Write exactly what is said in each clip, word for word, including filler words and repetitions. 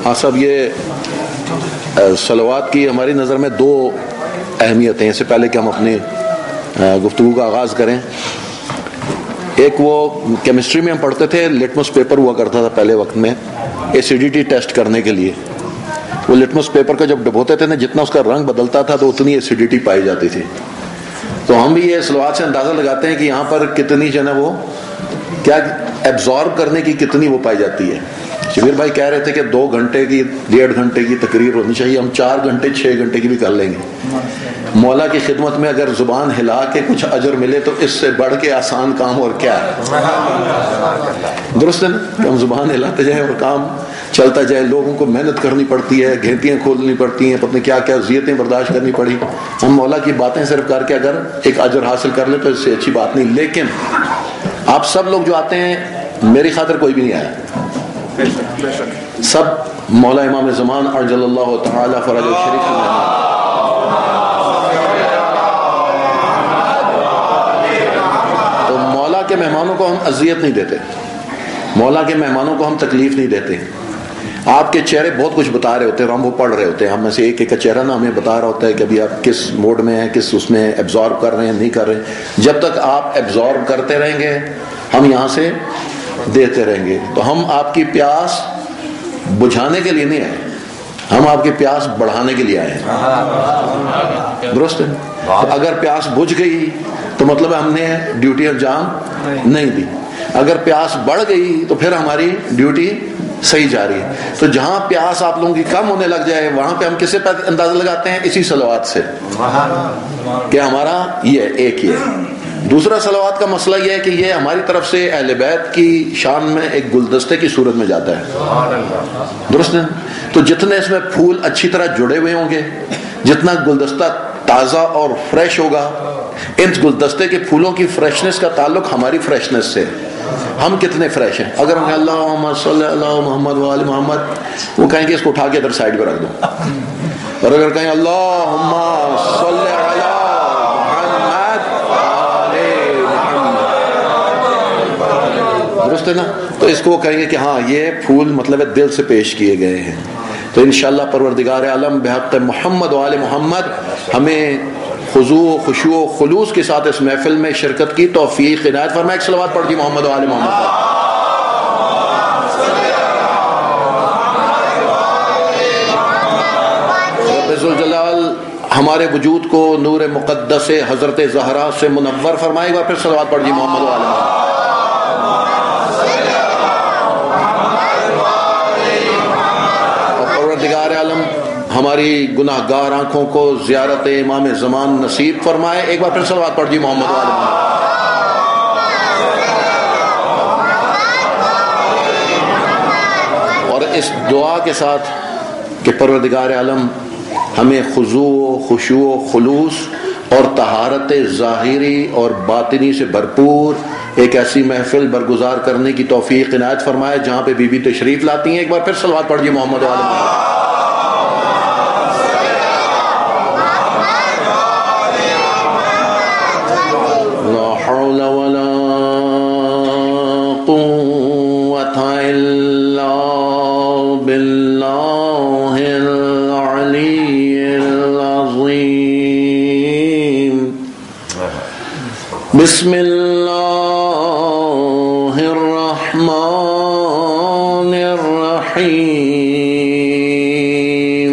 ہاں صاحب، یہ صلوات کی ہماری نظر میں دو اہمیت ہیں. اس سے پہلے کہ ہم اپنی گفتگو کا آغاز کریں، ایک وہ کیمسٹری میں ہم پڑھتے تھے، لٹمس پیپر ہوا کرتا تھا پہلے وقت میں ایسیڈیٹی ٹیسٹ کرنے کے لیے. وہ لٹمس پیپر کو جب ڈبوتے تھے نا، جتنا اس کا رنگ بدلتا تھا تو اتنی ایسیڈیٹی پائی جاتی تھی. تو ہم بھی یہ صلوات سے اندازہ لگاتے ہیں کہ یہاں پر کتنی جو ہے نا وہ کیا ایبزارب کرنے کی کتنی وہ پائی جاتی ہے. شبیر بھائی کہہ رہے تھے کہ دو گھنٹے کی ڈیڑھ گھنٹے کی تقریر ہونی چاہیے، ہم چار گھنٹے چھ گھنٹے کی بھی کر لیں گے. مولا کی خدمت میں اگر زبان ہلا کے کچھ اجر ملے تو اس سے بڑھ کے آسان کام اور کیا ہے. درست ہے نا کہ ہم زبان ہلاتے جائیں اور کام چلتا جائے. لوگوں کو محنت کرنی پڑتی ہے، گھینٹیاں کھولنی پڑتی ہیں، پتہ نہیں کیا کیا اذیتیں برداشت کرنی پڑی. ہم مولا کی باتیں صرف کر کے اگر ایک اجر حاصل کر لیں تو اس سے اچھی بات نہیں. لیکن آپ سب لوگ جو آتے ہیں، میری خاطر کوئی بھی نہیں آیا، سب مولا امام زمان عجل اللہ تعالی فرج الشریف کے مہمان. تو مولا کے مہمانوں کو ہم اذیت نہیں دیتے، مولا کے مہمانوں کو ہم تکلیف نہیں دیتے. آپ کے چہرے بہت کچھ بتا رہے ہوتے ہیں، ہم وہ پڑھ رہے ہوتے ہیں، ہم میں سے ایک ایک کا چہرہ نا ہمیں بتا رہا ہوتا ہے کہ ابھی آپ کس موڈ میں ہیں، کس اس میں ایبزارب کر رہے ہیں نہیں کر رہے ہیں. جب تک آپ ایبزارب کرتے رہیں گے ہم یہاں سے دیتے رہیں گے. تو ہم آپ کی پیاس بجھانے کے لیے نہیں آئے، ہم آپ کی پیاس بڑھانے کے لیے آئے ہیں. درست ہے؟ اگر پیاس بجھ گئی تو مطلب ہم نے ڈیوٹی انجام نہیں دی. اگر پیاس بڑھ گئی تو پھر ہماری ڈیوٹی صحیح جا رہی ہے. تو جہاں پیاس آپ لوگوں کی کم ہونے لگ جائے وہاں پہ ہم کس سے اندازہ لگاتے ہیں؟ اسی صلوات سے کہ ہمارا یہ ایک ہی ہے. دوسرا صلوات کا مسئلہ یہ ہے کہ یہ ہماری طرف سے اہل بیت کی شان میں ایک گلدستے کی صورت میں جاتا ہے. درست ہے؟ تو جتنے اس میں پھول اچھی طرح جڑے ہوئے ہوں گے، جتنا گلدستہ تازہ اور فریش ہوگا، ان گلدستے کے پھولوں کی فریشنس کا تعلق ہماری فریشنس سے. ہم کتنے فریش ہیں؟ اگر ہم اللہم صلی اللہ محمد وآل محمد، وہ کہیں گے اس کو اٹھا کے ادھر سائڈ پہ رکھ دو. اور اگر کہیں اللہم صلی علی درست ہے نا، تو اس کو کہیں گے کہ ہاں یہ پھول مطلب دل سے پیش کیے گئے ہیں. تو انشاءاللہ پروردگار عالم بحق محمد و آل محمد ہمیں خضوع و خشوع و خلوص کے ساتھ اس محفل میں شرکت کی توفیق عنایت فرمائے. ایک صلوات پڑھ دی محمد و آل محمد. رب ذوالجلال ہمارے وجود کو نور مقدس حضرت زہرا سے منور فرمائے گا. پھر صلوات پڑھ دی محمد و آل محمد. پروردگار عالم ہماری گناہ گار آنکھوں کو زیارت امام زمان نصیب فرمائے. ایک بار پھر صلوات پڑھ دی محمد وآلہ محمد. اور اس دعا کے ساتھ کہ پروردگار عالم ہمیں خضوع و خشوع و خلوص اور طہارت ظاہری اور باطنی سے بھرپور ایک ایسی محفل برگزار کرنے کی توفیق عنایت فرمائے جہاں پہ بی بی تشریف لاتی ہیں. ایک بار پھر صلوات پڑھ دی محمد وآلہ محمد. لا حول ولا قوة الا باللہ العلی العظیم. بسم اللہ الرحمن الرحیم.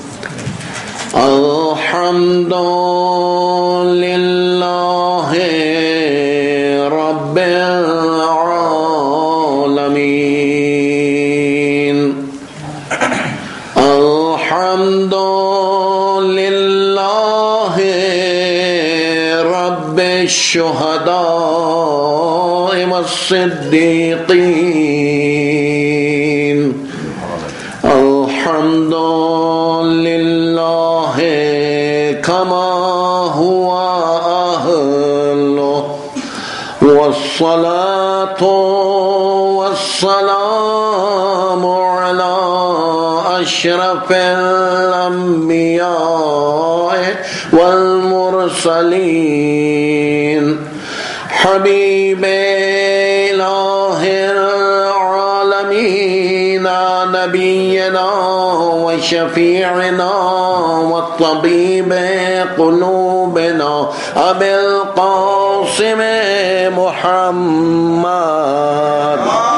الحمد للہ رب العالمین. الحمد للہ رب الشہداء والصدیقین. الحمد للہ کما هو اہلہ والصلاة والسلام علی اشرف الانبیاء والمرسلین. حبیب الہ العالمین سيدنا نبينا وشفيعنا والطبيب قلوبنا أبي القاسم محمد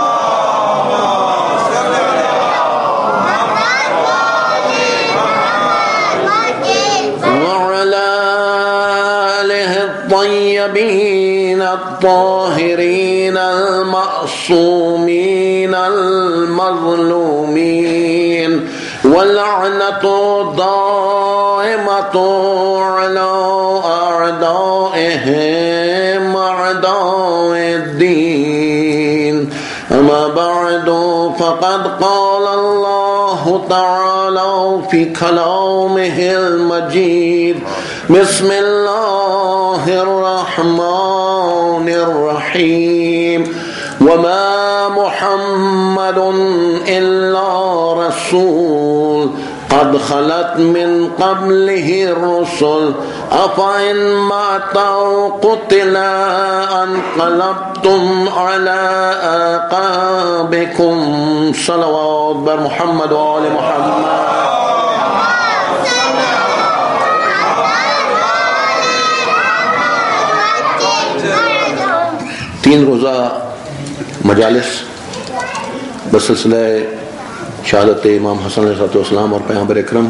وعلى آله الطيبين الطاهرين المعصومين المظلومين واللعنة الدائمة على أعدائهم أعداء الدين. أما بعد فقد قال الله تعالى في كلامه المجيد: بسم الله الرحمن الرحيم. وما محمد إلا رسول قد خلت من قبله الرسل أفإن مات أو قتل انقلبتم على أعقابكم. صلوات بر محمد وآل محمد. تین روزہ مجالس بسلسلہ شہادت امام حسن علیہ السلام اور پیغمبر اکرم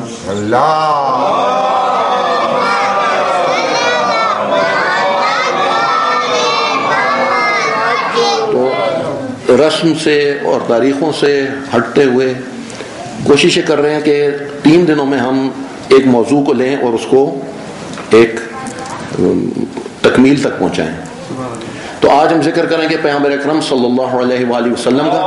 تو رسم سے اور تاریخوں سے ہٹتے ہوئے کوششیں کر رہے ہیں کہ تین دنوں میں ہم ایک موضوع کو لیں اور اس کو ایک تکمیل تک پہنچائیں. تو آج ہم ذکر کریں گے پیغمبر اکرم صلی اللہ علیہ وآلہ وسلم کا.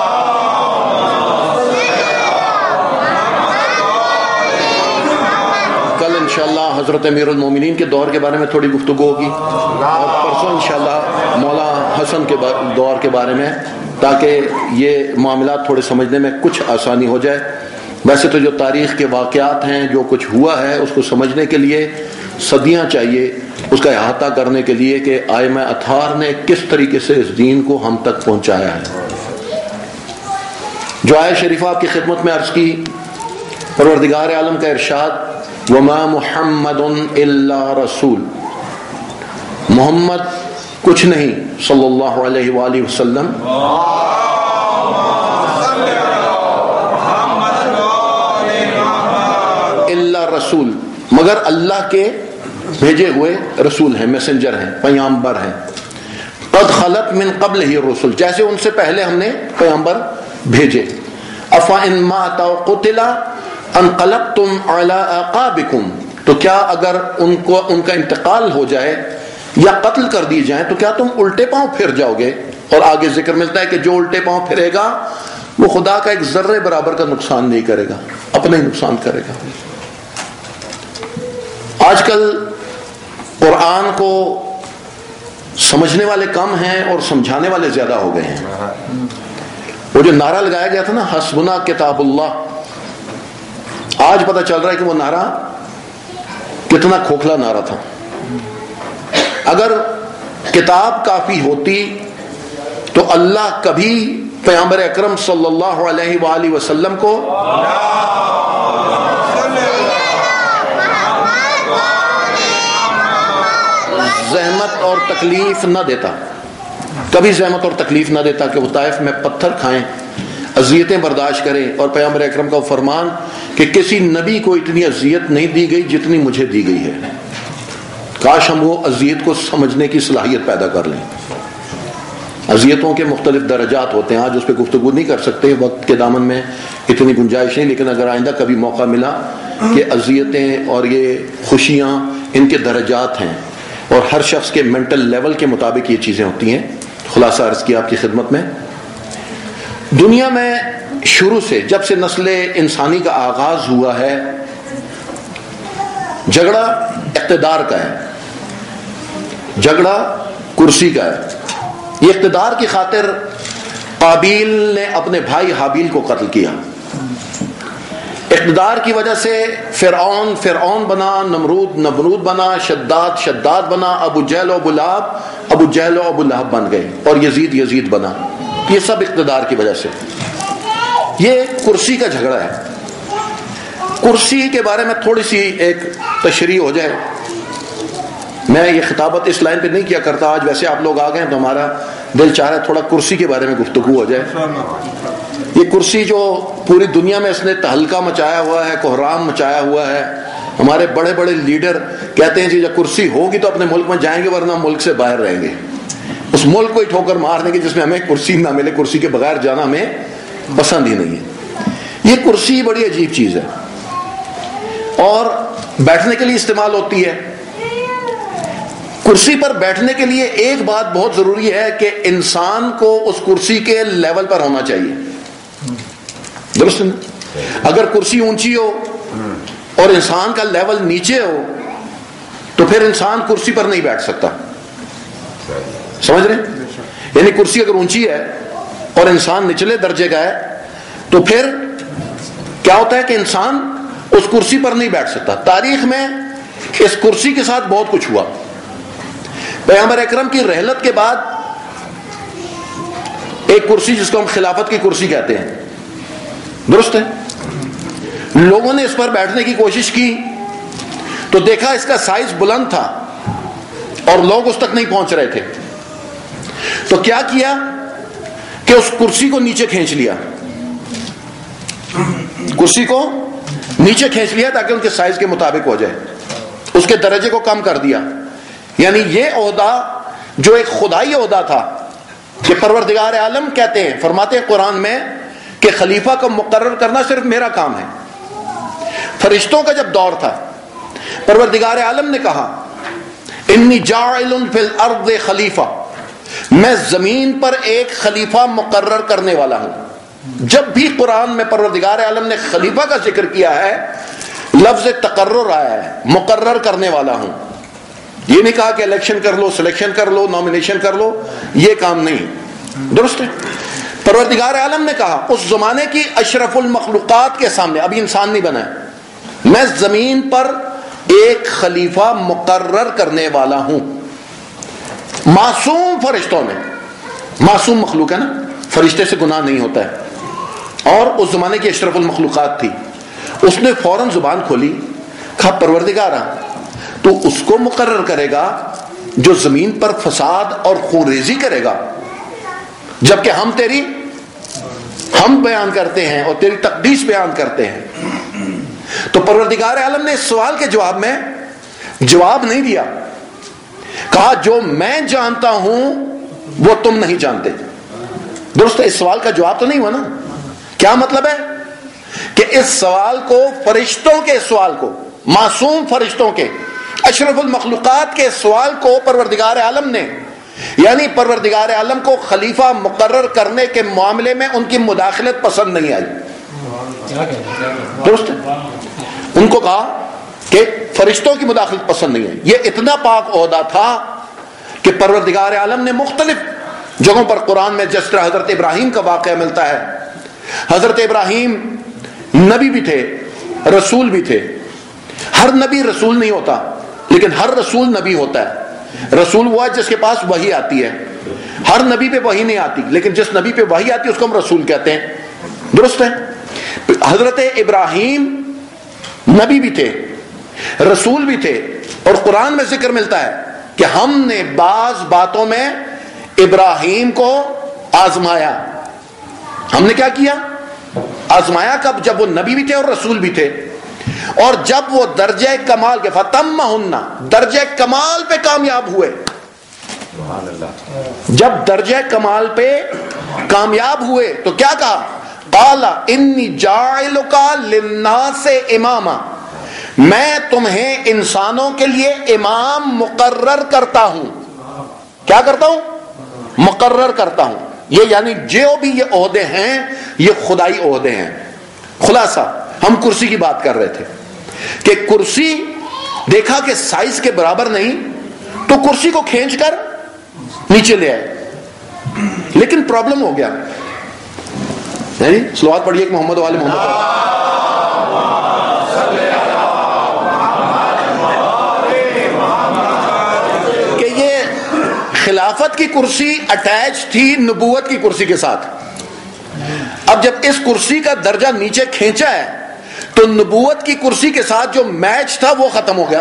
کل انشاءاللہ حضرت امیر المومنین کے دور کے بارے میں تھوڑی گفتگو ہوگی اور پرسوں انشاءاللہ مولا حسن کے دور کے بارے میں، تاکہ یہ معاملات تھوڑے سمجھنے میں کچھ آسانی ہو جائے. ویسے تو جو تاریخ کے واقعات ہیں، جو کچھ ہوا ہے، اس کو سمجھنے کے لیے صدیاں چاہیے، اس کا احاطہ کرنے کے لیے کہ ائمہ اطہار نے کس طریقے سے اس دین کو ہم تک پہنچایا ہے. جو آیت شریفہ آپ کی خدمت میں عرض کی، پروردگار عالم کا ارشاد: وما محمد الا رسول، محمد کچھ نہیں صلی اللہ علیہ وآلہ وسلم الا رسول، مگر اللہ کے بھیجے ہوئے رسول ہیں، میسنجر ہیں، پیغمبر ہیں. قد خلت من قبل ہی الرسل، جیسے ان سے پہلے ہم نے پیغمبر بھیجے. افإن مات أو قتل انقلبتم على اعقابكم، تو کیا اگر ان کو ان کا انتقال ہو جائے یا قتل کر دی جائیں تو کیا تم الٹے پاؤں پھر جاؤ گے؟ اور آگے ذکر ملتا ہے کہ جو الٹے پاؤں پھرے گا وہ خدا کا ایک ذرے برابر کا نقصان نہیں کرے گا، اپنا ہی نقصان کرے گا. آج کل قرآن کو سمجھنے والے کم ہیں اور سمجھانے والے زیادہ ہو گئے ہیں. وہ جو نعرہ لگایا گیا تھا نا، حسبنا کتاب اللہ، آج پتہ چل رہا ہے کہ وہ نعرہ کتنا کھوکھلا نعرہ تھا. اگر کتاب کافی ہوتی تو اللہ کبھی پیغمبر اکرم صلی اللہ علیہ وآلہ وسلم کو زحمت اور تکلیف نہ دیتا، کبھی زحمت اور تکلیف نہ دیتا کہ وہ طائف میں پتھر کھائیں، اذیتیں برداشت کریں. اور پیغمبر اکرم کا فرمان کہ کسی نبی کو اتنی اذیت نہیں دی گئی جتنی مجھے دی گئی ہے. کاش ہم وہ اذیت کو سمجھنے کی صلاحیت پیدا کر لیں. اذیتوں کے مختلف درجات ہوتے ہیں، آج اس پہ گفتگو نہیں کر سکتے، وقت کے دامن میں اتنی گنجائش نہیں، لیکن اگر آئندہ کبھی موقع ملا کہ اذیتیں اور یہ خوشیاں ان کے درجات ہیں اور ہر شخص کے منٹل لیول کے مطابق یہ چیزیں ہوتی ہیں. خلاصہ عرض کیا آپ کی خدمت میں. دنیا میں شروع سے جب سے نسل انسانی کا آغاز ہوا ہے، جھگڑا اقتدار کا ہے، جھگڑا کرسی کا ہے. یہ اقتدار کی خاطر قابیل نے اپنے بھائی حابیل کو قتل کیا. اقتدار کی وجہ سے فرعون فرعون بنا، نمرود نمرود بنا، شداد شداد بنا، ابو جہل و ابو لہب ابو جہل و ابو لہب بن گئے، اور یزید یزید بنا. یہ سب اقتدار کی وجہ سے. یہ کرسی کا جھگڑا ہے. کرسی کے بارے میں تھوڑی سی ایک تشریح ہو جائے. میں یہ خطابت اس لائن پہ نہیں کیا کرتا, آج ویسے آپ لوگ آ گئے ہیں تو ہمارا دل چاہ رہا ہے تھوڑا کرسی کے بارے میں گفتگو ہو جائے. یہ کرسی جو پوری دنیا میں اس نے تہلکہ مچایا ہوا ہے, کوہرام مچایا ہوا ہے. ہمارے بڑے بڑے لیڈر کہتے ہیں جی جب کرسی ہوگی تو اپنے ملک میں جائیں گے, ورنہ ملک سے باہر رہیں گے. اس ملک کو ہی ٹھوکر مار دیں گے جس میں ہمیں کرسی نہ ملے, کرسی کے بغیر جانا ہمیں پسند ہی نہیں ہے. یہ کرسی بڑی عجیب چیز ہے اور بیٹھنے کے لیے استعمال ہوتی ہے. کرسی پر بیٹھنے کے لیے ایک بات بہت ضروری ہے کہ انسان کو اس کرسی کے لیول پر ہونا چاہیے. درست ہے؟ اگر کرسی اونچی ہو اور انسان کا لیول نیچے ہو تو پھر انسان کرسی پر نہیں بیٹھ سکتا. سمجھ رہے ہیں؟ یعنی کرسی اگر اونچی ہے اور انسان نچلے درجے کا ہے تو پھر کیا ہوتا ہے کہ انسان اس کرسی پر نہیں بیٹھ سکتا. تاریخ میں اس کرسی کے ساتھ بہت کچھ ہوا. پیغمبر اکرم کی رحلت کے بعد ایک کرسی جس کو ہم خلافت کی کرسی کہتے ہیں, درست ہے, لوگوں نے اس پر بیٹھنے کی کوشش کی تو دیکھا اس کا سائز بلند تھا اور لوگ اس تک نہیں پہنچ رہے تھے. تو کیا کیا کہ اس کرسی کو نیچے کھینچ لیا, کرسی کو نیچے کھینچ لیا تاکہ ان کے سائز کے مطابق ہو جائے. اس کے درجے کو کم کر دیا. یعنی یہ عہدہ جو ایک خدائی عہدہ تھا کہ پروردگار عالم کہتے ہیں, فرماتے ہیں قرآن میں کہ خلیفہ کو مقرر کرنا صرف میرا کام ہے. فرشتوں کا جب دور تھا پروردگار عالم نے کہا انی جاعل فی الارض خلیفہ, میں زمین پر ایک خلیفہ مقرر کرنے والا ہوں. جب بھی قرآن میں پروردگار عالم نے خلیفہ کا ذکر کیا ہے لفظ تقرر آیا ہے, مقرر کرنے والا ہوں. یہ نہیں کہا کہ الیکشن کر لو, سلیکشن کر لو, نامینیشن کر لو, یہ کام نہیں. درست ہے؟ پروردگار عالم نے کہا اس زمانے کی اشرف المخلوقات کے سامنے, ابھی انسان نہیں بنا ہے, میں زمین پر ایک خلیفہ مقرر کرنے والا ہوں. معصوم فرشتوں نے, معصوم مخلوق ہے نا, فرشتے سے گناہ نہیں ہوتا ہے, اور اس زمانے کی اشرف المخلوقات تھی. اس نے فوراً زبان کھولی, کہا پروردگارا تو اس کو مقرر کرے گا جو زمین پر فساد اور خونریزی کرے گا, جبکہ ہم تیری ہم بیان کرتے ہیں اور تیری تقدیس بیان کرتے ہیں. تو پروردگار عالم نے اس سوال کے جواب میں جواب نہیں دیا, کہا جو میں جانتا ہوں وہ تم نہیں جانتے. درست ہے؟ اس سوال کا جواب تو نہیں ہوا نا. کیا مطلب ہے کہ اس سوال کو, فرشتوں کے سوال کو, معصوم فرشتوں کے, اشرف المخلوقات کے سوال کو پروردگار عالم نے, یعنی پروردگار عالم کو خلیفہ مقرر کرنے کے معاملے میں ان کی مداخلت پسند نہیں آئی. درست ہے؟ ان کو کہا کہ فرشتوں کی مداخلت پسند نہیں ہے. یہ اتنا پاک عہدہ تھا کہ پروردگار عالم نے مختلف جگہوں پر قرآن میں, جس طرح حضرت ابراہیم کا واقعہ ملتا ہے, حضرت ابراہیم نبی بھی تھے, رسول بھی تھے. ہر نبی رسول نہیں ہوتا, لیکن ہر رسول نبی ہوتا ہے. رسول ہوا جس کے پاس وحی آتی ہے. ہر نبی پہ وحی نہیں آتی, لیکن جس نبی پہ وحی آتی ہے اس کو ہم رسول کہتے ہیں. درست ہے؟ حضرت ابراہیم نبی بھی تھے, رسول بھی تھے, اور قرآن میں ذکر ملتا ہے کہ ہم نے بعض باتوں میں ابراہیم کو آزمایا. ہم نے کیا کیا؟ آزمایا. کب؟ جب وہ نبی بھی تھے اور رسول بھی تھے, اور جب وہ درجہ کمال کے فتمہن, درجہ کمال پہ کامیاب ہوئے. جب درجہ کمال پہ کامیاب ہوئے تو کیا کہا؟ قال انی جاعلک للناس اماما, میں تمہیں انسانوں کے لیے امام مقرر کرتا ہوں. کیا کرتا ہوں؟ مقرر کرتا ہوں. یہ یعنی جو بھی یہ عہدے ہیں یہ خدائی عہدے ہیں. خلاصہ ہم کرسی کی بات کر رہے تھے کہ کرسی دیکھا کہ سائز کے برابر نہیں تو کرسی کو کھینچ کر نیچے لے آئے, لیکن پرابلم ہو گیا. یعنی صلوات پڑھیے کہ محمد والے محمد کہ یہ خلافت کی کرسی اٹیچ تھی نبوت کی کرسی کے ساتھ. اب جب اس کرسی کا درجہ نیچے کھینچا ہے تو نبوت کی کرسی کے ساتھ جو میچ تھا وہ ختم ہو گیا.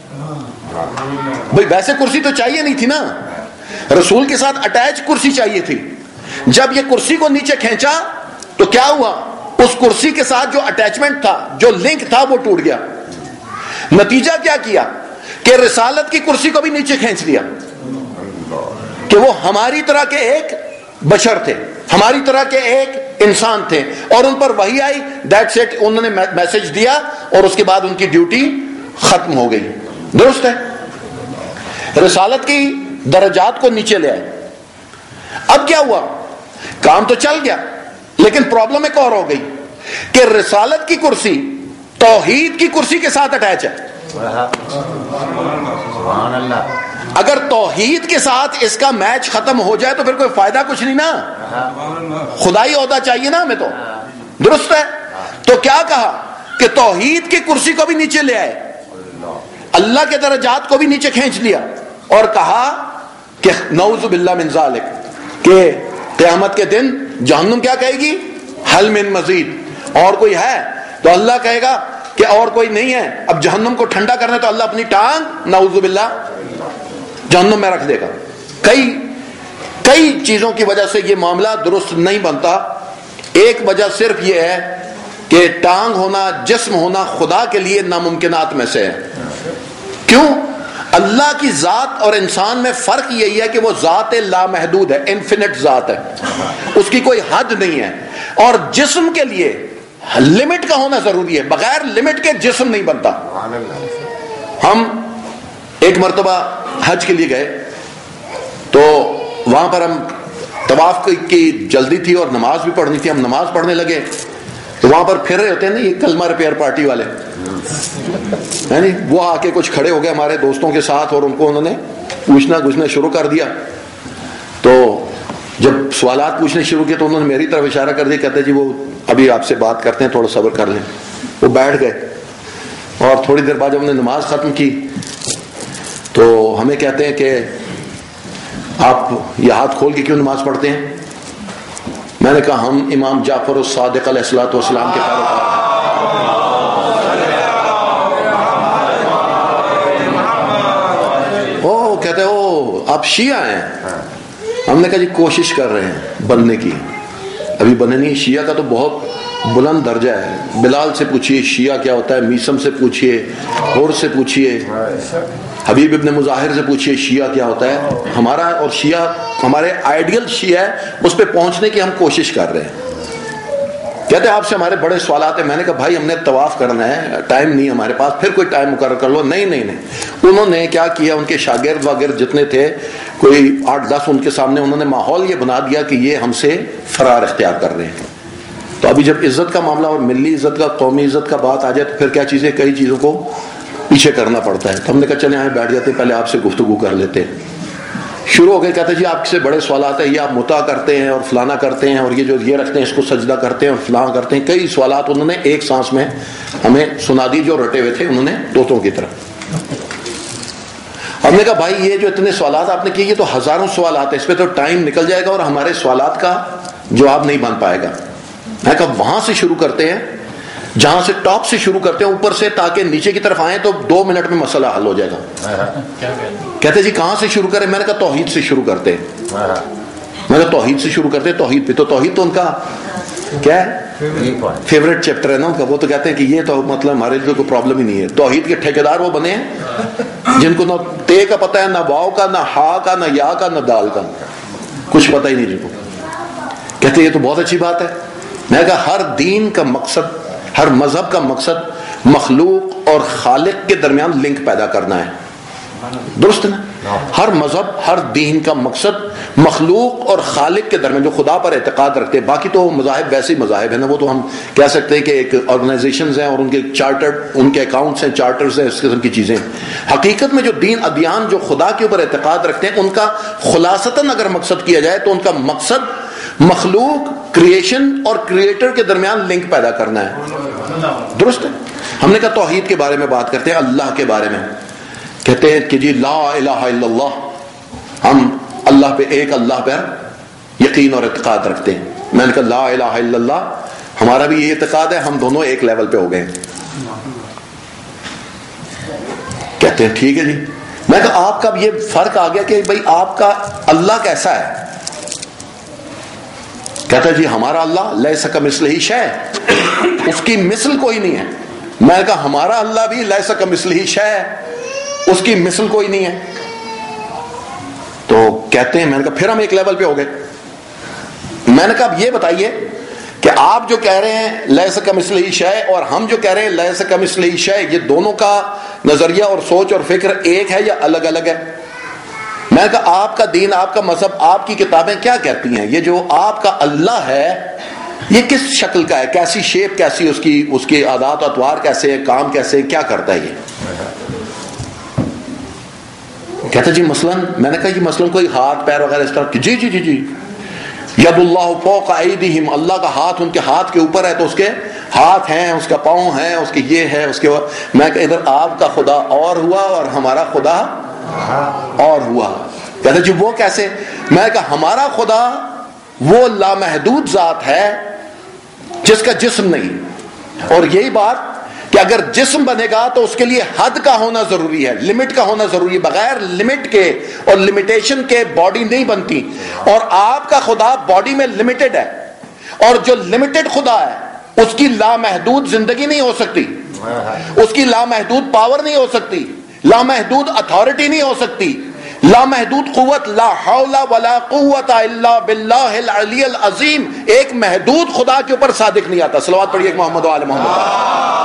بھئی ویسے کرسی تو چاہیے نہیں تھی نا, رسول کے ساتھ اٹیچ کرسی چاہیے تھی. جب یہ کرسی کو نیچے کھینچا تو کیا ہوا, اس کرسی کے ساتھ جو اٹیچمنٹ تھا, جو لنک تھا, وہ ٹوٹ گیا. نتیجہ کیا کیا کہ رسالت کی کرسی کو بھی نیچے کھینچ لیا, کہ وہ ہماری طرح کے ایک بشر تھے, ہماری طرح کے ایک انسان تھے, اور ان پر وحی آئی, دیٹس اٹ, انہوں نے میسج دیا اور اس کے بعد ان کی ڈیوٹی ختم ہو گئی. درست ہے, رسالت کی درجات کو نیچے لے آئے. اب کیا ہوا, کام تو چل گیا, لیکن پرابلم ایک اور ہو گئی کہ رسالت کی کرسی توحید کی کرسی کے ساتھ اٹیچ ہے. سبحان اللہ. اگر توحید کے ساتھ اس کا میچ ختم ہو جائے تو پھر کوئی فائدہ کچھ نہیں نا, خدائی عہدہ چاہیے نا ہمیں تو. درست ہے, تو کیا کہا کہ توحید کی کرسی کو بھی نیچے لے آئے, اللہ کے درجات کو بھی نیچے کھینچ لیا, اور کہا کہ نعوذ باللہ من ذالک, کہ قیامت کے دن جہنم کیا کہے گی, حل من مزید, اور کوئی ہے؟ تو اللہ کہے گا کہ اور کوئی نہیں ہے. اب جہنم کو ٹھنڈا کرنے تو اللہ اپنی ٹانگ نعوذ باللہ جہنم میں رکھ دے گا. کئی کئی چیزوں کی وجہ سے یہ معاملہ درست نہیں بنتا. ایک وجہ صرف یہ ہے کہ ٹانگ ہونا, جسم ہونا خدا کے لیے ناممکنات میں سے ہے. کیوں؟ اللہ کی ذات اور انسان میں فرق یہی ہے کہ وہ ذات لامحدود ہے, انفینٹ ذات ہے, اس کی کوئی حد نہیں ہے. اور جسم کے لیے لمٹ کا ہونا ضروری ہے, بغیر لمٹ کے جسم نہیں بنتا. ہم ایک مرتبہ حج کے لیے گئے تو وہاں پر ہم طواف کی جلدی تھی اور نماز بھی پڑھنی تھی. ہم نماز پڑھنے لگے تو وہاں پر پھر رہے ہوتے ہیں نا یہ کلمہ ریپیئر پارٹی والے, ہے نہیں, وہ آ کے کچھ کھڑے ہو گئے ہمارے دوستوں کے ساتھ, اور ان کو انہوں نے پوچھنا گچھنا شروع کر دیا. تو جب سوالات پوچھنے شروع کیے تو انہوں نے میری طرف اشارہ کر دیا, کہتے جی وہ ابھی آپ سے بات کرتے ہیں, تھوڑا صبر کر لیں. وہ بیٹھ گئے, اور تھوڑی دیر بعد جب ہم نے نماز ختم کی تو ہمیں کہتے ہیں کہ آپ یہ ہاتھ کھول کے کیوں نماز پڑھتے ہیں؟ میں نے کہا ہم امام جعفر الصادق علیہ الصلوۃ والسلام کے پیروکار ہیں. او کہتے ہیں او آپ شیعہ ہیں. ہم نے کہا جی کوشش کر رہے ہیں بننے کی, ابھی بنے نہیں. شیعہ کا تو بہت بلند درجہ ہے. بلال سے پوچھئے شیعہ کیا ہوتا ہے, میسم سے پوچھئے, حور سے پوچھئے, حبیب ابن مظاہر سے پوچھئے شیعہ کیا ہوتا ہے. ہمارا اور شیعہ ہمارے آئیڈیل شیعہ ہے, اس پہ پہنچنے کی ہم کوشش کر رہے ہیں. کہتے ہیں آپ سے ہمارے بڑے سوالات ہیں. میں نے کہا بھائی ہم نے طواف کرنا ہے, ٹائم نہیں ہمارے پاس, پھر کوئی ٹائم مقرر کر لو. نہیں نہیں نہیں. انہوں نے کیا کیا, ان کے شاگرد وغیرہ جتنے تھے کوئی آٹھ دس, ان کے سامنے انہوں نے ماحول یہ بنا دیا کہ یہ ہم سے فرار اختیار کر رہے ہیں. تو ابھی جب عزت کا معاملہ اور ملی عزت کا, قومی عزت کا بات آ جائے تو پھر کیا چیزیں, کئی چیزوں کو پیچھے کرنا پڑتا ہے. تو ہم نے کہا چلیں آئے بیٹھ جاتے ہیں, پہلے آپ سے گفتگو کر لیتے ہیں. شروع ہو گئے, کہتے جی آپ سے بڑے سوالات ہیں, یہ آپ متا کرتے ہیں اور فلانا کرتے ہیں, اور یہ جو یہ رکھتے ہیں اس کو سجدہ کرتے ہیں اور فلاں کرتے ہیں. کئی سوالات انہوں نے ایک سانس میں ہمیں سنا دی جو رٹے ہوئے تھے انہوں نے طوطوں کی طرح. ہم نے کہا بھائی یہ جو اتنے سوالات آپ نے کیے یہ تو ہزاروں سوالات ہیں, اس پہ تو ٹائم نکل جائے گا اور ہمارے سوالات کا جواب نہیں بن پائے گا. میں کہا وہاں سے شروع کرتے ہیں جہاں سے ٹاپ سے شروع کرتے ہیں اوپر سے, تاکہ نیچے کی طرف آئیں تو دو منٹ میں مسئلہ حل ہو جائے گا. کہتے جی کہاں سے شروع کریں؟ میں نے کہا توحید سے شروع کرتے ہیں. میں نے کہا توحید سے شروع کرتے ہیں, توحید پہ. تو توحید تو ان کا کیا ہے, فیوریٹ چیپٹر ہے نا ان کا. وہ تو کہتے ہیں کہ یہ تو مطلب ہمارے لیے کوئی پرابلم ہی نہیں ہے. توحید کے ٹھیکیدار وہ بنے ہیں جن کو نہ تے کا پتہ ہے, نہ واو کا, نہ ہا کا, نہ یا کا, نہ دال کا, کچھ پتہ ہی نہیں جن کو. کہتے ہیں یہ تو بہت اچھی بات ہے. میں نے کہا ہر دین کا مقصد, ہر مذہب کا مقصد مخلوق اور خالق کے درمیان لنک پیدا کرنا ہے. درست نا؟ ہر مذہب, ہر دین کا مقصد مخلوق اور خالق کے درمیان, جو خدا پر اعتقاد رکھتے ہیں. باقی تو مذاہب ویسے ہی مذاہب ہیں نا, وہ تو ہم کہہ سکتے ہیں کہ ایک آرگنائزیشنز ہیں اور ان کے چارٹرڈ, ان کے اکاؤنٹس ہیں, چارٹرز ہیں, اس قسم کی چیزیں. حقیقت میں جو دین ادیان جو خدا کے اوپر اعتقاد رکھتے ہیں ان کا خلاصتاً اگر مقصد کیا جائے تو ان کا مقصد مخلوق, کریشن اور کریٹر کے درمیان لنک پیدا کرنا ہے. درست ہے. ہم نے کہا توحید کے بارے میں بات کرتے ہیں, اللہ کے بارے میں. کہتے ہیں کہ جی لا الہ الا اللہ, ہم اللہ پہ, ایک اللہ پر یقین اور اعتقاد رکھتے ہیں. میں نے کہا لا الہ الا اللہ، ہمارا بھی یہ اعتقاد ہے، ہم دونوں ایک لیول پہ ہو گئے. کہتے ہیں ٹھیک ہے جی. میں کہا آپ کا یہ فرق آ گیا کہ بھائی آپ کا اللہ کیسا ہے؟ کہتا ہے جی ہمارا اللہ لیس کمثلہ شیء، اس کی مثل کوئی نہیں ہے. میں نے کہا ہمارا اللہ بھی لیس کمثلہ شیء، اس کی مثل کوئی نہیں ہے. تو کہتے ہیں، میں نے کہا پھر ہم ایک لیول پہ ہو گئے. میں نے کہا اب یہ بتائیے کہ آپ جو کہہ رہے ہیں لیس کمثلہ شیء اور ہم جو کہہ رہے ہیں لیس کمثلہ شیء، یہ دونوں کا نظریہ اور سوچ اور فکر ایک ہے یا الگ الگ ہے؟ میں نے کہا آپ کا دین، آپ کا مذہب، آپ کی کتابیں کیا کہتی ہیں؟ یہ جو آپ کا اللہ ہے یہ کس شکل کا ہے؟ کیسی شیپ، کیسی اس کی اس کے عادات و اطوار کیسے ہیں، کام کیسے ہیں، کیا کرتا ہے یہ؟ کہتا جی مثلاً، میں نے کہا جی مثلاً کوئی ہاتھ پیر وغیرہ اس طرح کی؟ جی جی جی جی ید اللہ فوق ایدیہم، اللہ کا ہاتھ ان کے ہاتھ کے اوپر ہے، تو اس کے ہاتھ ہیں، اس کا پاؤں ہیں، اس کے یہ ہے، اس کے وہ. میں کہ ادھر آپ کا خدا اور ہوا اور ہمارا خدا اور ہوا. کہتے جی وہ کیسے؟ میں کہا ہمارا خدا وہ لامحدود ذات ہے جس کا جسم نہیں، اور یہی بات کہ اگر جسم بنے گا تو اس کے لیے حد کا ہونا ضروری ہے، لمٹ کا ہونا ضروری ہے. بغیر لمٹ کے اور لمیٹیشن کے باڈی نہیں بنتی، اور آپ کا خدا باڈی میں لمیٹڈ ہے، اور جو لمیٹڈ خدا ہے اس کی لامحدود زندگی نہیں ہو سکتی، اس کی لامحدود پاور نہیں ہو سکتی، لامحدود اتھارٹی نہیں ہو سکتی، لامحدود قوت. لا حول ولا قوت الا باللہ العلی العظیم. ایک محدود خدا کے اوپر صادق نہیں آتا. صلوات پڑھیے محمد و آل محمد.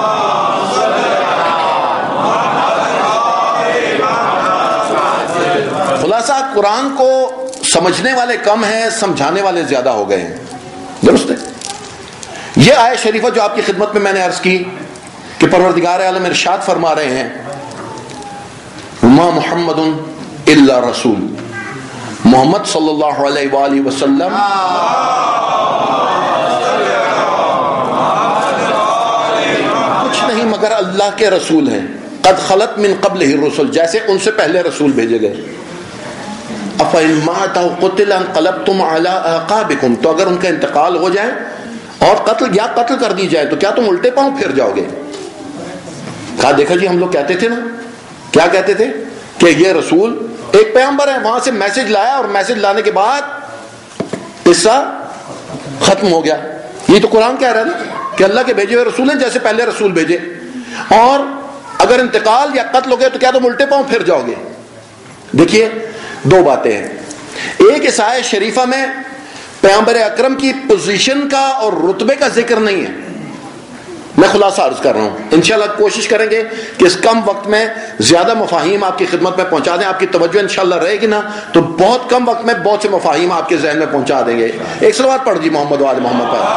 خلاصہ قرآن کو سمجھنے والے کم ہیں، سمجھانے والے زیادہ ہو گئے ہیں. درست ہے. یہ آیت شریفہ جو آپ کی خدمت میں میں نے عرض کی کہ پروردگار عالم ارشاد فرما رہے ہیں ما محمد الا رسول، محمد صلی اللہ علیہ وآلہ وسلم کچھ نہیں مگر اللہ کے رسول ہیں. قد خلت من قبلہ الرسل، جیسے ان سے پہلے رسول بھیجے گئے. افإن مات أو قتل انقلبتم على أعقابكم، تو اگر ان کا انتقال ہو جائے اور قتل یا قتل کر دی جائے تو کیا تم الٹے پاؤں پھر جاؤ گے؟ کہا دیکھا جی ہم لوگ کہتے تھے نا، کیا کہتے تھے کہ یہ رسول ایک پیغمبر ہے، وہاں سے میسج لایا اور میسج لانے کے بعد قصہ ختم ہو گیا. یہ تو قرآن کہہ رہا ہے نا کہ اللہ کے بھیجے ہوئے رسول ہیں جیسے پہلے رسول بھیجے، اور اگر انتقال یا قتل ہو گئے تو کیا تم الٹے پاؤں پھر جاؤ گے؟ دیکھیے دو باتیں ہیں. ایک اس آیت شریفہ میں پیغمبر اکرم کی پوزیشن کا اور رتبے کا ذکر نہیں ہے. میں خلاصہ عرض کر رہا ہوں، انشاءاللہ کوشش کریں گے کہ اس کم وقت میں زیادہ مفاہیم آپ کی خدمت میں پہنچا دیں. آپ کی توجہ انشاءاللہ رہے گی نا تو بہت کم وقت میں بہت سے مفاہیم آپ کے ذہن میں پہنچا دیں گے. ایک صلوات پڑھ جی محمد و آل محمد پر.